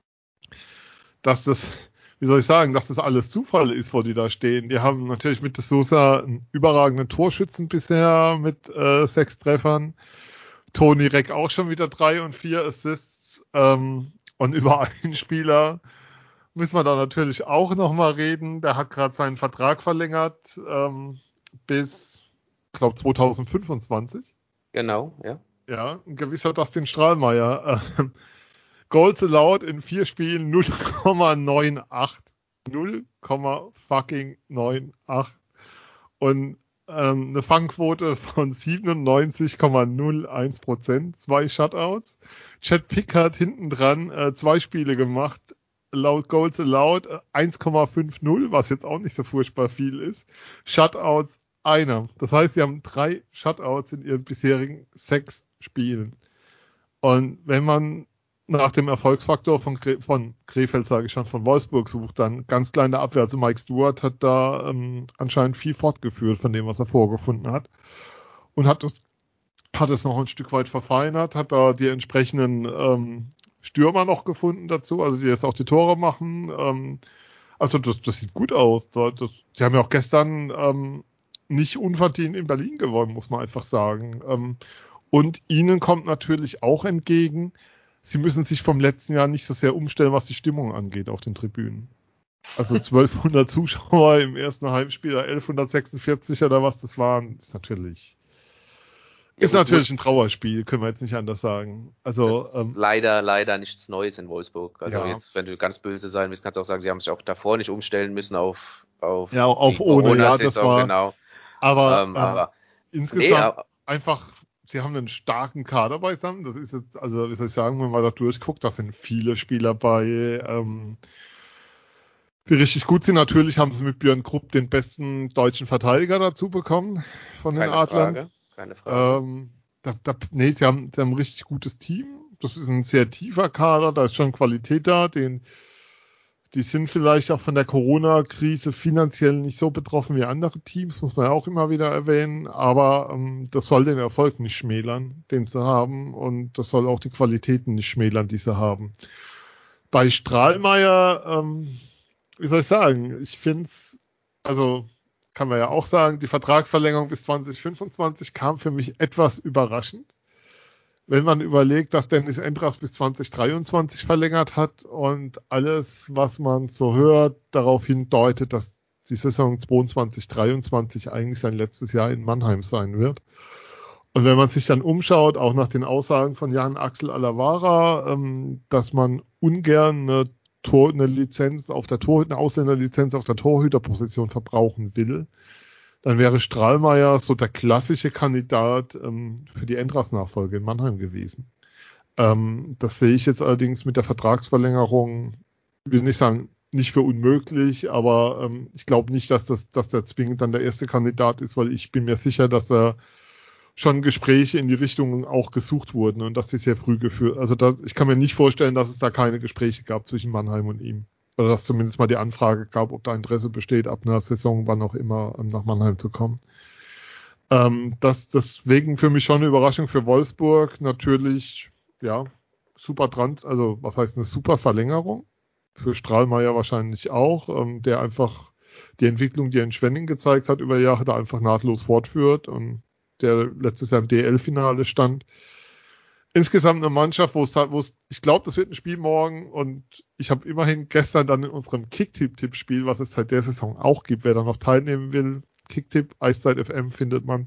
dass das, wie soll ich sagen, dass das alles Zufall ist, wo die da stehen. Die haben natürlich mit De Sousa einen überragenden Torschützen bisher mit äh, sechs Treffern. Toni Reck auch schon wieder drei und vier Assists. Ähm, und über einen Spieler müssen wir da natürlich auch nochmal reden. Der hat gerade seinen Vertrag verlängert ähm, bis, ich glaube, zwanzig fünfundzwanzig. Genau, ja. Ja, ein gewisser Dustin Strahlmeier. Äh, Goals allowed in vier Spielen null Komma neunundachtzig. null Komma fucking neunundachtzig. Und ähm, eine Fangquote von siebenundneunzig Komma null eins Prozent. Zwei Shutouts. Chad Pickard hinten dran äh, zwei Spiele gemacht. Laut Goals allowed äh, eins Komma fünfzig, was jetzt auch nicht so furchtbar viel ist. Shutouts einer. Das heißt, sie haben drei Shutouts in ihren bisherigen sechs Spielen. Und wenn man nach dem Erfolgsfaktor von, Gre- von Krefeld, sage ich schon, von Wolfsburg sucht, dann ganz kleine Abwehr. Also Mike Stewart hat da ähm, anscheinend viel fortgeführt von dem, was er vorgefunden hat. Und hat es, hat es noch ein Stück weit verfeinert, hat da die entsprechenden ähm, Stürmer noch gefunden dazu, also die jetzt auch die Tore machen. Ähm, also das, das sieht gut aus. Das, das, die haben ja auch gestern ähm, nicht unverdient in Berlin gewonnen, muss man einfach sagen. Ähm, und ihnen kommt natürlich auch entgegen, sie müssen sich vom letzten Jahr nicht so sehr umstellen, was die Stimmung angeht auf den Tribünen. Also zwölfhundert Zuschauer im ersten Heimspiel, elfhundertsechsundvierzig oder was das waren, ist natürlich Ja, Ist gut, natürlich muss, ein Trauerspiel, können wir jetzt nicht anders sagen. Also, das ist ähm, leider, leider nichts Neues in Wolfsburg. Also ja, jetzt, wenn du ganz böse sein willst, kannst du auch sagen, sie haben sich auch davor nicht umstellen müssen auf, auf ja, die auch ohne, ja, das Corona-Saison, war, genau. aber Ähm, ähm, aber nee, insgesamt aber, einfach, sie haben einen starken Kader beisammen. Das ist jetzt, also, wie soll ich sagen, wenn man da durchguckt, da sind viele Spieler bei, ähm, die richtig gut sind. Natürlich haben sie mit Björn Krupp den besten deutschen Verteidiger dazu bekommen von den keine Adlern. Frage, keine Frage. Ähm, da, da, nee, sie haben, sie haben ein richtig gutes Team. Das ist ein sehr tiefer Kader, da ist schon Qualität da. Den, die sind vielleicht auch von der Corona-Krise finanziell nicht so betroffen wie andere Teams, muss man ja auch immer wieder erwähnen. Aber ähm, das soll den Erfolg nicht schmälern, den sie haben. Und das soll auch die Qualitäten nicht schmälern, die sie haben. Bei Strahlmeier, ähm, wie soll ich sagen, ich finde es, also kann man ja auch sagen, die Vertragsverlängerung bis zwanzig fünfundzwanzig kam für mich etwas überraschend. Wenn man überlegt, dass Dennis Endras bis zwanzig dreiundzwanzig verlängert hat und alles, was man so hört, darauf hindeutet, dass die Saison zweiundzwanzig dreiundzwanzig eigentlich sein letztes Jahr in Mannheim sein wird. Und wenn man sich dann umschaut, auch nach den Aussagen von Jan Axel Alavara, ähm, dass man ungern eine, Tor, eine Lizenz auf der Tor, eine Ausländerlizenz auf der Torhüterposition verbrauchen will, dann wäre Strahlmeier so der klassische Kandidat ähm, für die Endras-Nachfolge in Mannheim gewesen. Ähm, das sehe ich jetzt allerdings mit der Vertragsverlängerung, will nicht sagen, nicht für unmöglich, aber ähm, ich glaube nicht, dass das, dass der zwingend dann der erste Kandidat ist, weil ich bin mir sicher, dass er schon Gespräche in die Richtung auch gesucht wurden und dass die sehr früh geführt. Also da, ich kann mir nicht vorstellen, dass es da keine Gespräche gab zwischen Mannheim und ihm. Oder dass zumindest mal die Anfrage gab, ob da Interesse besteht, ab einer Saison, wann auch immer, um nach Mannheim zu kommen. Ähm, das deswegen für mich schon eine Überraschung für Wolfsburg. Natürlich, ja, super dran, also was heißt eine super Verlängerung? Für Strahlmeier wahrscheinlich auch, ähm, der einfach die Entwicklung, die er in Schwenning gezeigt hat über Jahre, da einfach nahtlos fortführt und der letztes Jahr im D L-Finale stand. Insgesamt eine Mannschaft, wo es, wo es ich glaube, das wird ein Spiel morgen und ich habe immerhin gestern dann in unserem Kicktipp-Tippspiel, was es seit der Saison auch gibt, wer da noch teilnehmen will, Kicktipp, Eiszeit F M findet man,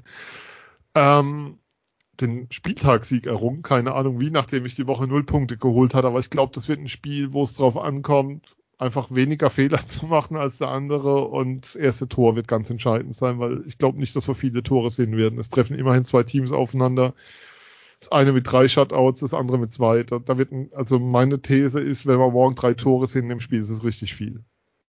ähm, den Spieltagssieg errungen. Keine Ahnung wie, nachdem ich die Woche null Punkte geholt hatte, aber ich glaube, das wird ein Spiel, wo es drauf ankommt, einfach weniger Fehler zu machen als der andere und das erste Tor wird ganz entscheidend sein, weil ich glaube nicht, dass wir viele Tore sehen werden. Es treffen immerhin zwei Teams aufeinander. Das eine mit drei Shutouts, das andere mit zwei. Da, da wird ein, also meine These ist, wenn wir morgen drei Tore sehen im Spiel, ist es richtig viel.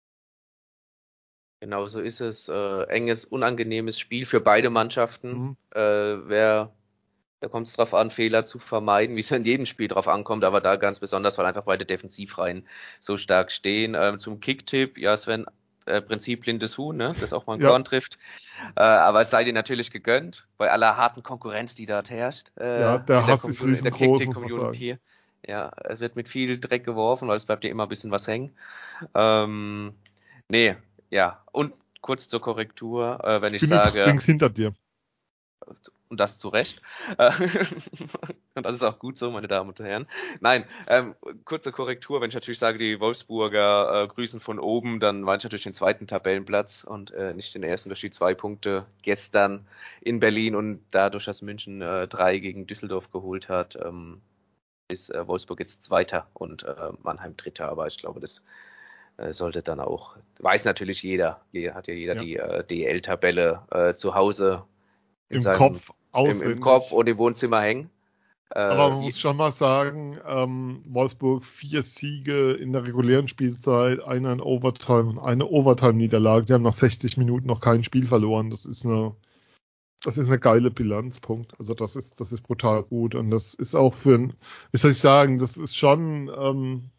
Genau so ist es. Äh, enges, unangenehmes Spiel für beide Mannschaften. Mhm. Äh, wer, da kommt es drauf an, Fehler zu vermeiden, wie es in jedem Spiel drauf ankommt, aber da ganz besonders, weil einfach beide Defensivreihen so stark stehen. Ähm, zum Kicktipp, ja, Sven, äh, Prinzip blindes Huhn, ne, das auch mal ein Ja, Korn trifft. Äh, aber es sei dir natürlich gegönnt, bei aller harten Konkurrenz, die dort herrscht, ja, äh, der in der, Hass ist Commun in der riesengroß, muss man sagen. Kicktipp-Community. Ja, es wird mit viel Dreck geworfen, weil es bleibt ja immer ein bisschen was hängen. Ähm, nee, ja. Und kurz zur Korrektur, äh, wenn Ich ich bin sage, übrigens hinter dir. und das zu Recht, äh, und das ist auch gut so, meine Damen und Herren. Nein, ähm, kurze Korrektur, wenn ich natürlich sage, die Wolfsburger äh, grüßen von oben, dann meine ich natürlich den zweiten Tabellenplatz und äh, nicht den ersten durch die zwei Punkte gestern in Berlin und dadurch, dass München äh, drei gegen Düsseldorf geholt hat, ähm, ist äh, Wolfsburg jetzt Zweiter und äh, Mannheim Dritter, aber ich glaube, das äh, sollte dann auch, weiß natürlich jeder, jeder hat ja jeder Ja. die äh, D L-Tabelle äh, zu Hause in Im seinem Kopf im, im Kopf auswendig. und im Wohnzimmer hängen. Aber Äh, man je, muss schon mal sagen, ähm, Wolfsburg vier Siege in der regulären Spielzeit, einer in Overtime und eine Overtime-Niederlage. Die haben nach sechzig Minuten noch kein Spiel verloren. Das ist eine, das ist eine geile Bilanzpunkt. Also das ist, das ist brutal gut. Und das ist auch für ein, wie soll ich sagen, das ist schon, ähm,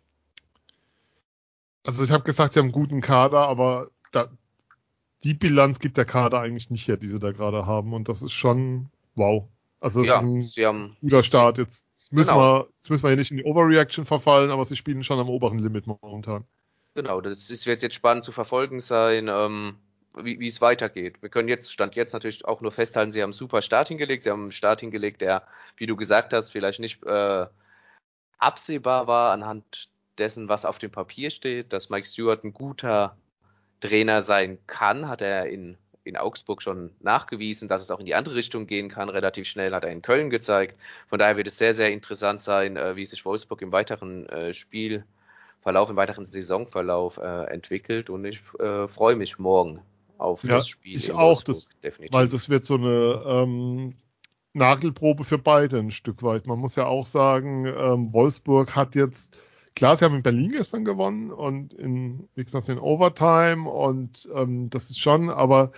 also ich habe gesagt, sie haben einen guten Kader, aber da, die Bilanz gibt der Kader eigentlich nicht her, die sie da gerade haben. Und das ist schon wow. Also es ist ja, ein sie haben, guter Start. Jetzt, jetzt müssen genau, wir, jetzt müssen wir hier nicht in die Overreaction verfallen, aber sie spielen schon am oberen Limit momentan. genau, das ist, wird jetzt spannend zu verfolgen sein, ähm, wie, wie es weitergeht. Wir können jetzt, Stand jetzt natürlich auch nur festhalten, sie haben einen super Start hingelegt, sie haben einen Start hingelegt, der, wie du gesagt hast, vielleicht nicht äh, absehbar war anhand dessen, was auf dem Papier steht, dass Mike Stewart ein guter Trainer sein kann, hat er in in Augsburg schon nachgewiesen, dass es auch in die andere Richtung gehen kann. Relativ schnell hat er in Köln gezeigt. Von daher wird es sehr, sehr interessant sein, äh, wie sich Wolfsburg im weiteren äh, Spielverlauf, im weiteren Saisonverlauf äh, entwickelt. Und ich äh, freue mich morgen auf Ja, das Spiel ich in auch, Wolfsburg, das, definitiv. weil das wird so eine ähm, Nagelprobe für beide ein Stück weit. Man muss ja auch sagen, ähm, Wolfsburg hat jetzt, klar, sie haben in Berlin gestern gewonnen und in, wie gesagt, in Overtime und ähm, das ist schon, aber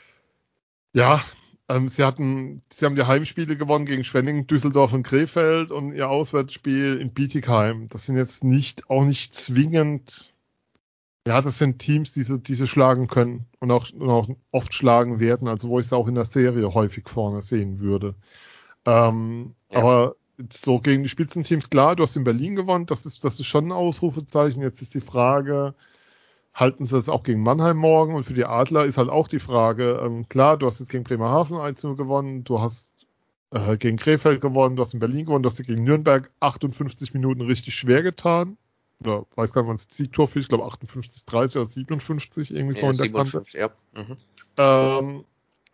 ja, ähm, sie hatten, sie haben die Heimspiele gewonnen gegen Schwenningen, Düsseldorf und Krefeld und ihr Auswärtsspiel in Bietigheim. Das sind jetzt nicht, auch nicht zwingend. Ja, das sind Teams, die sie, die sie schlagen können und auch, und auch oft schlagen werden, also wo ich es auch in der Serie häufig vorne sehen würde. Ähm, Ja. Aber so gegen die Spitzenteams, klar, du hast in Berlin gewonnen, das ist, das ist schon ein Ausrufezeichen. Jetzt ist die Frage, halten sie das auch gegen Mannheim morgen? Und für die Adler ist halt auch die Frage, ähm, klar, du hast jetzt gegen Bremerhaven eins zu null gewonnen, du hast äh, gegen Krefeld gewonnen, du hast in Berlin gewonnen, du hast dir gegen Nürnberg achtundfünfzig Minuten richtig schwer getan. Oder weiß gar nicht, wann es Siegtor für, ich glaube achtundfünfzig dreißig oder siebenundfünfzig, irgendwie so Ja, in der Kante. siebenundfünfzig, ja. Mhm. Ähm,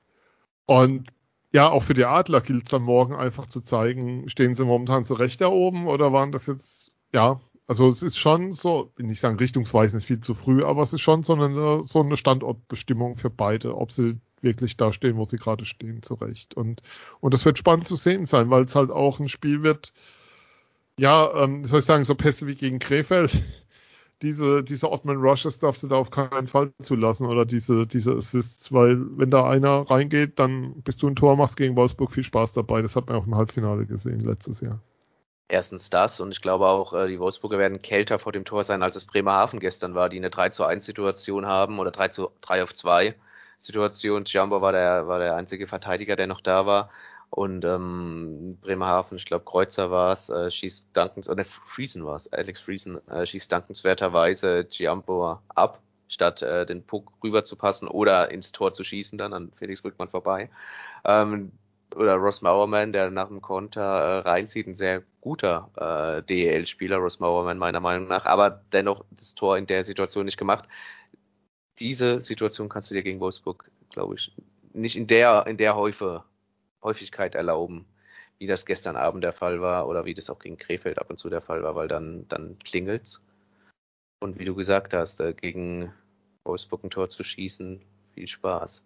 und ja, auch für die Adler gilt es dann morgen einfach zu zeigen, stehen sie momentan so recht da oben oder waren das jetzt, ja, also es ist schon so, will nicht sagen richtungsweisend, ist viel zu früh, aber es ist schon so eine, so eine Standortbestimmung für beide, ob sie wirklich da stehen, wo sie gerade stehen, zurecht. Und, und das wird spannend zu sehen sein, weil es halt auch ein Spiel wird, ja, ähm, soll ich sagen, so Pässe wie gegen Krefeld. Diese, diese Ottman Rushes darfst du da auf keinen Fall zulassen oder diese, diese Assists, weil wenn da einer reingeht, dann bist du ein Tor, machst gegen Wolfsburg viel Spaß dabei. Das hat man auch im Halbfinale gesehen letztes Jahr. Erstens das und ich glaube auch, äh, die Wolfsburger werden kälter vor dem Tor sein, als es Bremerhaven gestern war, die eine drei zu eins Situation haben oder drei zu drei auf zwei Situation. Giambo war der, war der einzige Verteidiger, der noch da war. Und ähm, Bremerhaven, ich glaube Kreuzer war es, äh, schießt dankens, oder Friesen war es, Alex Friesen, äh, schießt dankenswerterweise Giambo ab, statt äh, den Puck rüber zu passen oder ins Tor zu schießen, dann an Felix Brückmann vorbei. Ähm, oder Ross Mowerman, der nach dem Konter äh, reinzieht, ein sehr guter äh, D E L-Spieler, Ross Mowerman meiner Meinung nach, aber dennoch das Tor in der Situation nicht gemacht. Diese Situation kannst du dir gegen Wolfsburg, glaube ich, nicht in der in der Häufe, Häufigkeit erlauben, wie das gestern Abend der Fall war oder wie das auch gegen Krefeld ab und zu der Fall war, weil dann dann klingelt's. Und wie du gesagt hast, äh, gegen Wolfsburg ein Tor zu schießen, viel Spaß.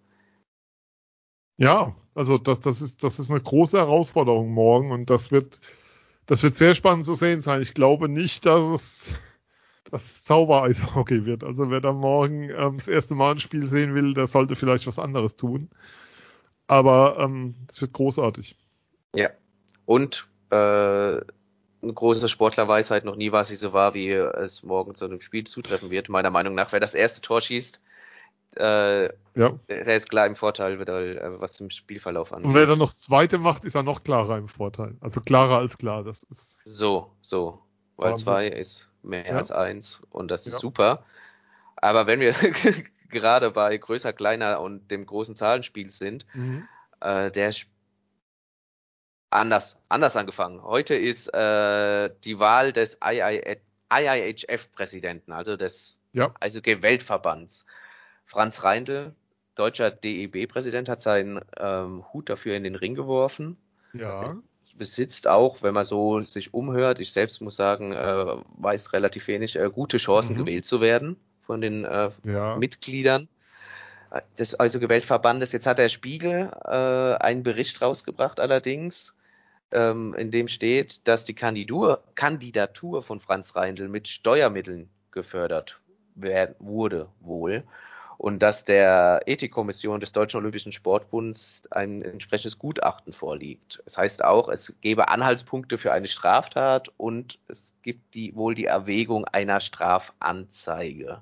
Ja, also das, das ist, das ist eine große Herausforderung morgen und das wird, das wird sehr spannend zu sehen sein. Ich glaube nicht, dass es, dass es Zauber-Eishockey wird. Also wer da morgen ähm, das erste Mal ein Spiel sehen will, der sollte vielleicht was anderes tun. Aber ähm, es wird großartig. Ja. Und äh, eine große Sportlerweisheit, noch nie war sie so wahr, wie es morgen zu einem Spiel zutreffen wird. Meiner Meinung nach, wer das erste Tor schießt, äh, Ja. der ist klar im Vorteil, weil, äh, was den Spielverlauf Und wer angeht. dann noch das zweite macht, ist er noch klarer im Vorteil. Also klarer als klar. Das ist So, so. Weil Wahnsinn. zwei ist mehr Ja. als eins und das ist Ja. super. Aber wenn wir gerade bei größer, kleiner und dem großen Zahlenspiel sind, Mhm. äh, der Sp- anders, anders angefangen. Heute ist äh, die Wahl des I I H F-Präsidenten, also des Ja. Eishockey-Weltverbands. Franz Reindl, deutscher D E B-Präsident, hat seinen ähm, Hut dafür in den Ring geworfen. Ja. Besitzt auch, wenn man so sich umhört, ich selbst muss sagen, äh, weiß relativ wenig, äh, gute Chancen Mhm. gewählt zu werden von den äh, Ja. Mitgliedern des Eishockey-Weltverbandes. Jetzt hat der Spiegel äh, einen Bericht rausgebracht allerdings, ähm, in dem steht, dass die Kandidatur, Kandidatur von Franz Reindl mit Steuermitteln gefördert werden, wurde wohl. Und dass der Ethikkommission des Deutschen Olympischen Sportbunds ein entsprechendes Gutachten vorliegt. Das heißt auch, es gäbe Anhaltspunkte für eine Straftat und es gibt die, wohl die Erwägung einer Strafanzeige.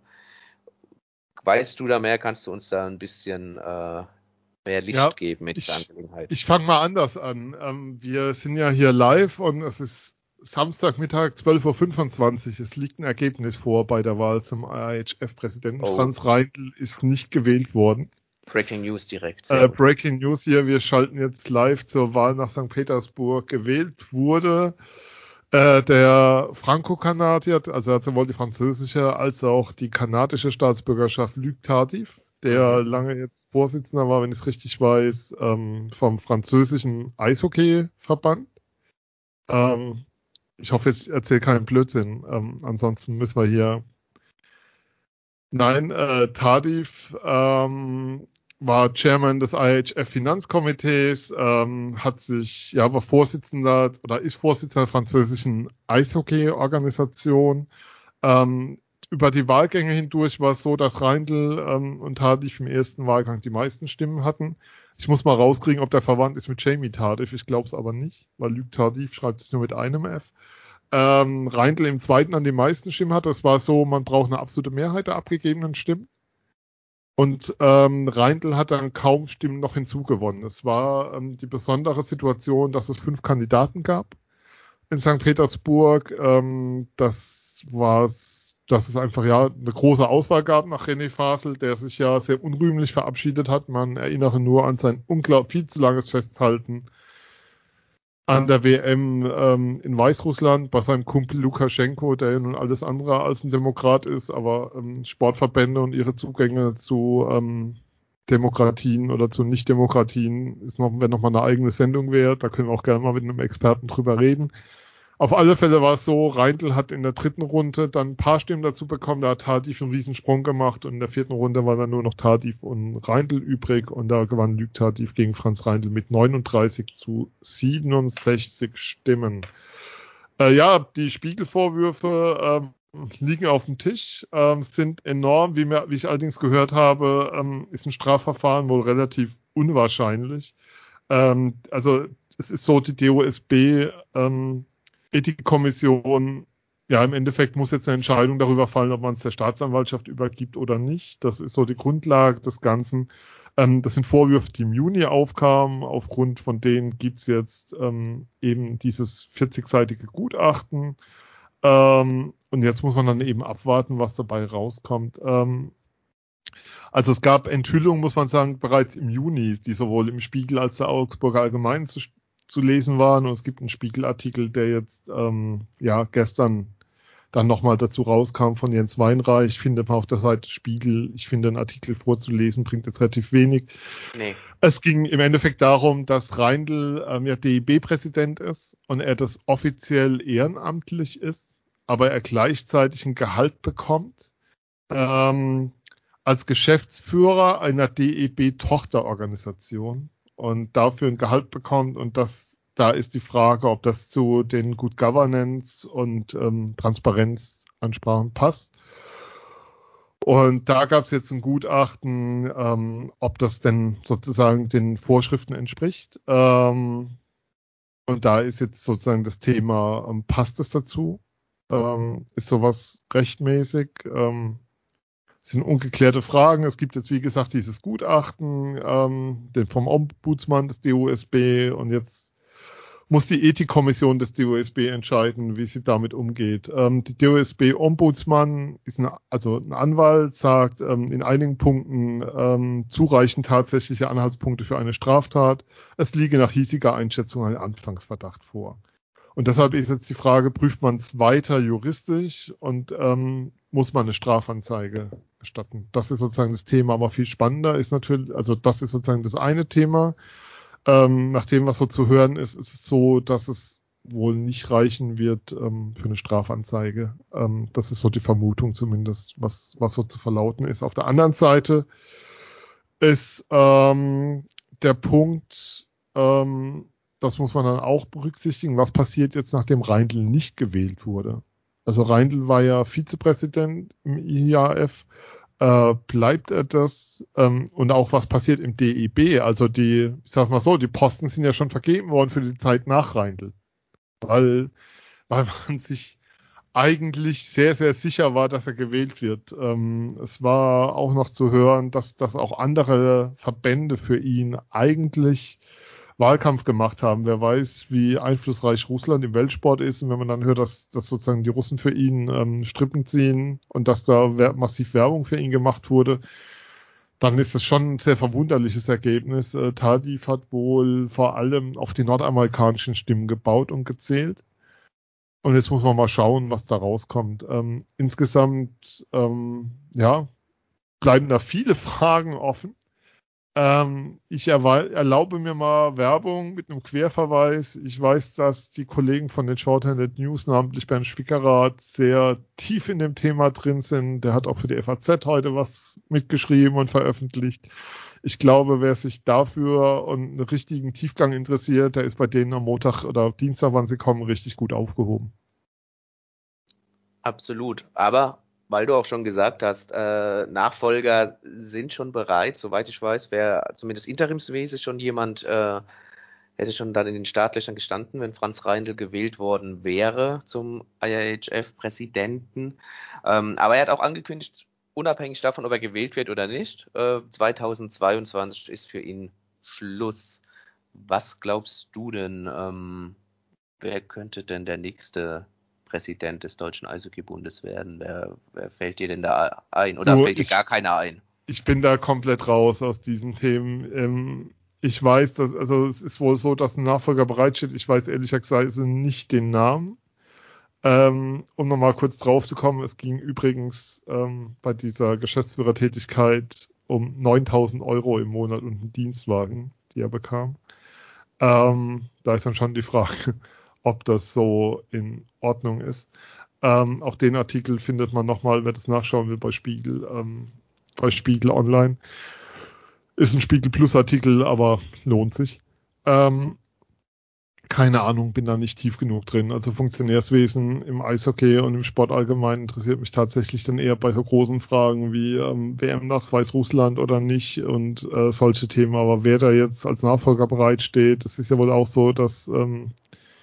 Weißt du da mehr? Kannst du uns da ein bisschen äh, mehr Licht Ja, geben mit dieser ich, Angelegenheit? ich fange mal anders an. Ähm, wir sind ja hier live und es ist Samstagmittag zwölf Uhr fünfundzwanzig. Es liegt ein Ergebnis vor bei der Wahl zum I H F-Präsidenten. Oh. Franz Reindl ist nicht gewählt worden. Breaking News direkt. Äh, Breaking News hier. Wir schalten jetzt live zur Wahl nach Sankt Petersburg. Gewählt wurde äh, der Franco-Kanadier, also er hat sowohl die französische als auch die kanadische Staatsbürgerschaft, Luc Tardif. der Mhm. lange jetzt Vorsitzender war, wenn ich es richtig weiß, ähm, vom französischen Eishockeyverband. Ähm, ich hoffe, ich erzähle keinen Blödsinn. Ähm, ansonsten müssen wir hier. Nein, äh, Tardif ähm, war Chairman des I H F-Finanzkomitees, ähm, hat sich, ja, war Vorsitzender oder ist Vorsitzender der französischen Eishockey-Organisation. Ähm, über die Wahlgänge hindurch war es so, dass Reindl ähm, und Tardif im ersten Wahlgang die meisten Stimmen hatten. Ich muss mal rauskriegen, ob der verwandt ist mit Jamie Tardif. Ich glaube es aber nicht, weil Luc Tardif schreibt sich nur mit einem F. Ähm, Reindl im zweiten an die meisten Stimmen hat. Das war so, man braucht eine absolute Mehrheit der abgegebenen Stimmen. Und ähm, Reindl hat dann kaum Stimmen noch hinzugewonnen. Es war ähm, die besondere Situation, dass es fünf Kandidaten gab in Sankt Petersburg. Ähm, das war, dass es einfach ja eine große Auswahl gab nach René Fasel, der sich ja sehr unrühmlich verabschiedet hat. Man erinnere nur an sein unglaublich viel zu langes Festhalten an der W M ähm, in Weißrussland bei seinem Kumpel Lukaschenko, der ja nun alles andere als ein Demokrat ist, aber ähm, Sportverbände und ihre Zugänge zu ähm, Demokratien oder zu Nicht-Demokratien ist noch, wenn noch mal eine eigene Sendung wert. Da können wir auch gerne mal mit einem Experten drüber reden. Auf alle Fälle war es so, Reindl hat in der dritten Runde dann ein paar Stimmen dazu bekommen, da hat Tardif einen Riesensprung gemacht und in der vierten Runde war dann nur noch Tardif und Reindl übrig und da gewann Luc Tardif gegen Franz Reindl mit neununddreißig zu siebenundsechzig Stimmen. Äh, ja, die Spiegelvorwürfe ähm, liegen auf dem Tisch, ähm, sind enorm, wie, mir, wie ich allerdings gehört habe, ähm, ist ein Strafverfahren wohl relativ unwahrscheinlich. Ähm, also es ist so, die D O S B ähm, Ethikkommission, ja, im Endeffekt muss jetzt eine Entscheidung darüber fallen, ob man es der Staatsanwaltschaft übergibt oder nicht. Das ist so die Grundlage des Ganzen. Ähm, das sind Vorwürfe, die im Juni aufkamen. Aufgrund von denen gibt es jetzt ähm, eben dieses vierzigseitige Gutachten. Ähm, und jetzt muss man dann eben abwarten, was dabei rauskommt. Ähm, also es gab Enthüllungen, muss man sagen, bereits im Juni, die sowohl im Spiegel als der Augsburger Allgemeinen zu, zu lesen waren. Und es gibt einen Spiegelartikel, der jetzt ähm, ja gestern dann nochmal dazu rauskam von Jens Weinreich. Ich finde mal auf der Seite Spiegel, ich finde, einen Artikel vorzulesen, bringt jetzt relativ wenig. Nee. Es ging im Endeffekt darum, dass Reindl ähm, ja D E B-Präsident ist und er das offiziell ehrenamtlich ist, aber er gleichzeitig ein Gehalt bekommt. Ähm, als Geschäftsführer einer D E B-Tochterorganisation und dafür ein Gehalt bekommt. Und das, da ist die Frage, ob das zu den Good Governance und ähm, Transparenzansprachen passt. Und da gab es jetzt ein Gutachten, ähm, ob das denn sozusagen den Vorschriften entspricht. Ähm, und da ist jetzt sozusagen das Thema, ähm, passt es dazu? Ähm, ist sowas rechtmäßig? Ähm, Das sind ungeklärte Fragen. Es gibt jetzt, wie gesagt, dieses Gutachten ähm, den vom Ombudsmann des D O S B und jetzt muss die Ethikkommission des D O S B entscheiden, wie sie damit umgeht. Ähm, die D O S B-Ombudsmann ist ein, also ein Anwalt, sagt ähm, in einigen Punkten ähm, zureichend tatsächliche Anhaltspunkte für eine Straftat. Es liege nach hiesiger Einschätzung ein Anfangsverdacht vor. Und deshalb ist jetzt die Frage, prüft man es weiter juristisch und ähm, muss man eine Strafanzeige erstatten? Das ist sozusagen das Thema, aber viel spannender ist natürlich, also das ist sozusagen das eine Thema. Ähm, nach dem, was so zu hören ist, ist es so, dass es wohl nicht reichen wird ähm, für eine Strafanzeige. Ähm, das ist so die Vermutung zumindest, was, was so zu verlauten ist. Auf der anderen Seite ist ähm, der Punkt, ähm, das muss man dann auch berücksichtigen, was passiert jetzt, nachdem Reindl nicht gewählt wurde. Also Reindl war ja Vizepräsident im I A F, äh, bleibt er das? Ähm, und auch was passiert im D E B? Also die, ich sag mal so, die Posten sind ja schon vergeben worden für die Zeit nach Reindl, weil, weil man sich eigentlich sehr, sehr sicher war, dass er gewählt wird. Ähm, es war auch noch zu hören, dass, dass auch andere Verbände für ihn eigentlich Wahlkampf gemacht haben. Wer weiß, wie einflussreich Russland im Weltsport ist. Und wenn man dann hört, dass, dass sozusagen die Russen für ihn ähm, Strippen ziehen und dass da wer- massiv Werbung für ihn gemacht wurde, dann ist das schon ein sehr verwunderliches Ergebnis. Äh, Tardif hat wohl vor allem auf die nordamerikanischen Stimmen gebaut und gezählt. Und jetzt muss man mal schauen, was da rauskommt. Ähm, insgesamt, ähm, ja, bleiben da viele Fragen offen. Ähm, ich erwe- erlaube mir mal Werbung mit einem Querverweis. Ich weiß, dass die Kollegen von den Shorthanded News, namentlich Bernd Schwickerath, sehr tief in dem Thema drin sind. Der hat auch für die F A Z heute was mitgeschrieben und veröffentlicht. Ich glaube, wer sich dafür und einen richtigen Tiefgang interessiert, der ist bei denen am Montag oder Dienstag, wann sie kommen, richtig gut aufgehoben. Absolut. Aber weil du auch schon gesagt hast, äh, Nachfolger sind schon bereit. Soweit ich weiß, wäre zumindest interimsmäßig schon jemand, äh, hätte schon dann in den Startlöchern gestanden, wenn Franz Reindl gewählt worden wäre zum I I H F-Präsidenten. Ähm, aber er hat auch angekündigt, unabhängig davon, ob er gewählt wird oder nicht, äh, zweitausendzweiundzwanzig ist für ihn Schluss. Was glaubst du denn, ähm, wer könnte denn der nächste Präsident des Deutschen Eishockeybundes werden? Wer, wer fällt dir denn da ein? Oder Du, fällt dir ich, gar keiner ein? ich bin da komplett raus aus diesen Themen. Ähm, ich weiß, dass, also es ist wohl so, dass ein Nachfolger bereitsteht. Ich weiß ehrlich gesagt nicht den Namen. Ähm, um nochmal kurz drauf zu kommen, es ging übrigens ähm, bei dieser Geschäftsführertätigkeit um neuntausend Euro im Monat und einen Dienstwagen, die er bekam. Ähm, da ist dann schon die Frage, ob das so in Ordnung ist. Ähm, auch den Artikel findet man nochmal, wer das nachschauen will, bei Spiegel, ähm, bei Spiegel Online. Ist ein Spiegel Plus Artikel, aber lohnt sich. Ähm, keine Ahnung, bin da nicht tief genug drin. Also Funktionärswesen im Eishockey und im Sport allgemein interessiert mich tatsächlich dann eher bei so großen Fragen wie ähm, W M nach Weißrussland oder nicht und äh, solche Themen. Aber wer da jetzt als Nachfolger bereitsteht, das ist ja wohl auch so, dass ähm,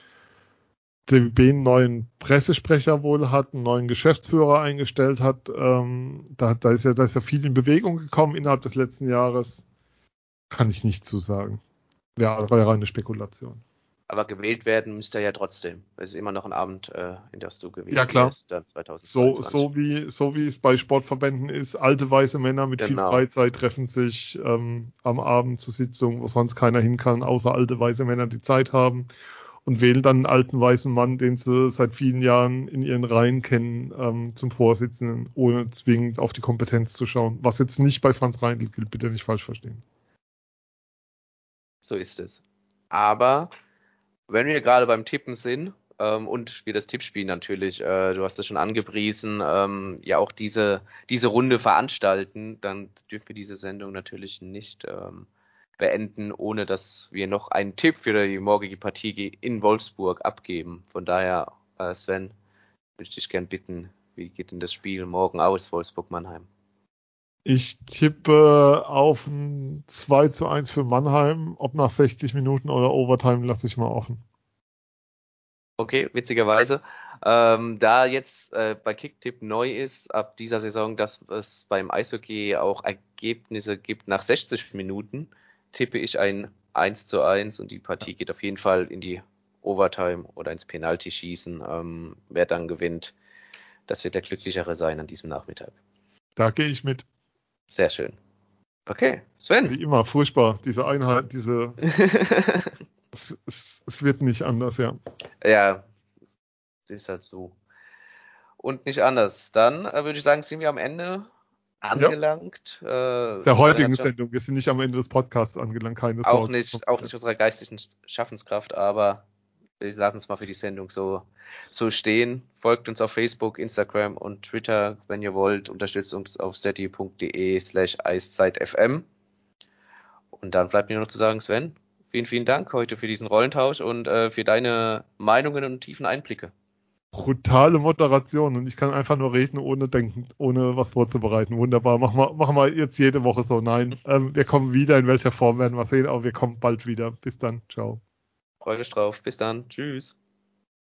D B B einen neuen Pressesprecher wohl hat, einen neuen Geschäftsführer eingestellt hat. Ähm, da, da, ist ja, da ist ja viel in Bewegung gekommen innerhalb des letzten Jahres. Kann ich nicht zu sagen. Wäre wäre eine Spekulation. Aber gewählt werden müsste er ja trotzdem. Es ist immer noch ein Abend, äh, in das du gewählt Ja, klar. wirst, dann So, zweitausendzweiundzwanzig. so wie, so wie es bei Sportverbänden ist, alte weiße Männer mit viel Genau. Freizeit treffen sich ähm, am Abend zur Sitzung, wo sonst keiner hin kann, außer alte weiße Männer, die Zeit haben und wählen dann einen alten weißen Mann, den sie seit vielen Jahren in ihren Reihen kennen, ähm, zum Vorsitzenden, ohne zwingend auf die Kompetenz zu schauen. Was jetzt nicht bei Franz Reindl gilt, bitte nicht falsch verstehen. So ist es. Aber wenn wir gerade beim Tippen sind, ähm, und wir das Tippspiel natürlich, äh, du hast es schon angepriesen, ähm, ja auch diese, diese Runde veranstalten, dann dürfen wir diese Sendung natürlich nicht ähm, beenden, ohne dass wir noch einen Tipp für die morgige Partie in Wolfsburg abgeben. Von daher, äh, Sven, würde ich dich gern bitten, wie geht denn das Spiel morgen aus, Wolfsburg-Mannheim? Ich tippe auf ein zwei zu eins für Mannheim. Ob nach sechzig Minuten oder Overtime, lasse ich mal offen. Okay, witzigerweise. Ähm, da jetzt äh, bei Kicktipp neu ist, ab dieser Saison, dass es beim Eishockey auch Ergebnisse gibt nach sechzig Minuten, tippe ich ein eins zu eins und die Partie geht auf jeden Fall in die Overtime oder ins Penalty-Schießen. Ähm, wer dann gewinnt, das wird der Glücklichere sein an diesem Nachmittag. Da gehe ich mit. Sehr schön. Okay, Sven. Wie immer, furchtbar. Diese Einheit, diese. es, es, es wird nicht anders, ja. Ja, es ist halt so. Und nicht anders. Dann äh, würde ich sagen, sind wir am Ende Ja. angelangt. Äh, Der Sven heutigen hat schon Sendung. Wir sind nicht am Ende des Podcasts angelangt, keine auch Sorge. nicht, auch nicht unserer geistigen Schaffenskraft, aber wir lassen es mal für die Sendung so, so stehen. Folgt uns auf Facebook, Instagram und Twitter, wenn ihr wollt. Unterstützt uns auf steady.de slash eiszeitfm. Und dann bleibt mir nur noch zu sagen, Sven, vielen, vielen Dank heute für diesen Rollentausch und äh, für deine Meinungen und tiefen Einblicke. Brutale Moderation und ich kann einfach nur reden, ohne denken, ohne was vorzubereiten. Wunderbar. Machen wir, machen wir jetzt jede Woche so. Nein, ähm, wir kommen wieder. In welcher Form werden wir sehen, aber wir kommen bald wieder. Bis dann. Ciao. Freue mich drauf. Bis dann. Tschüss.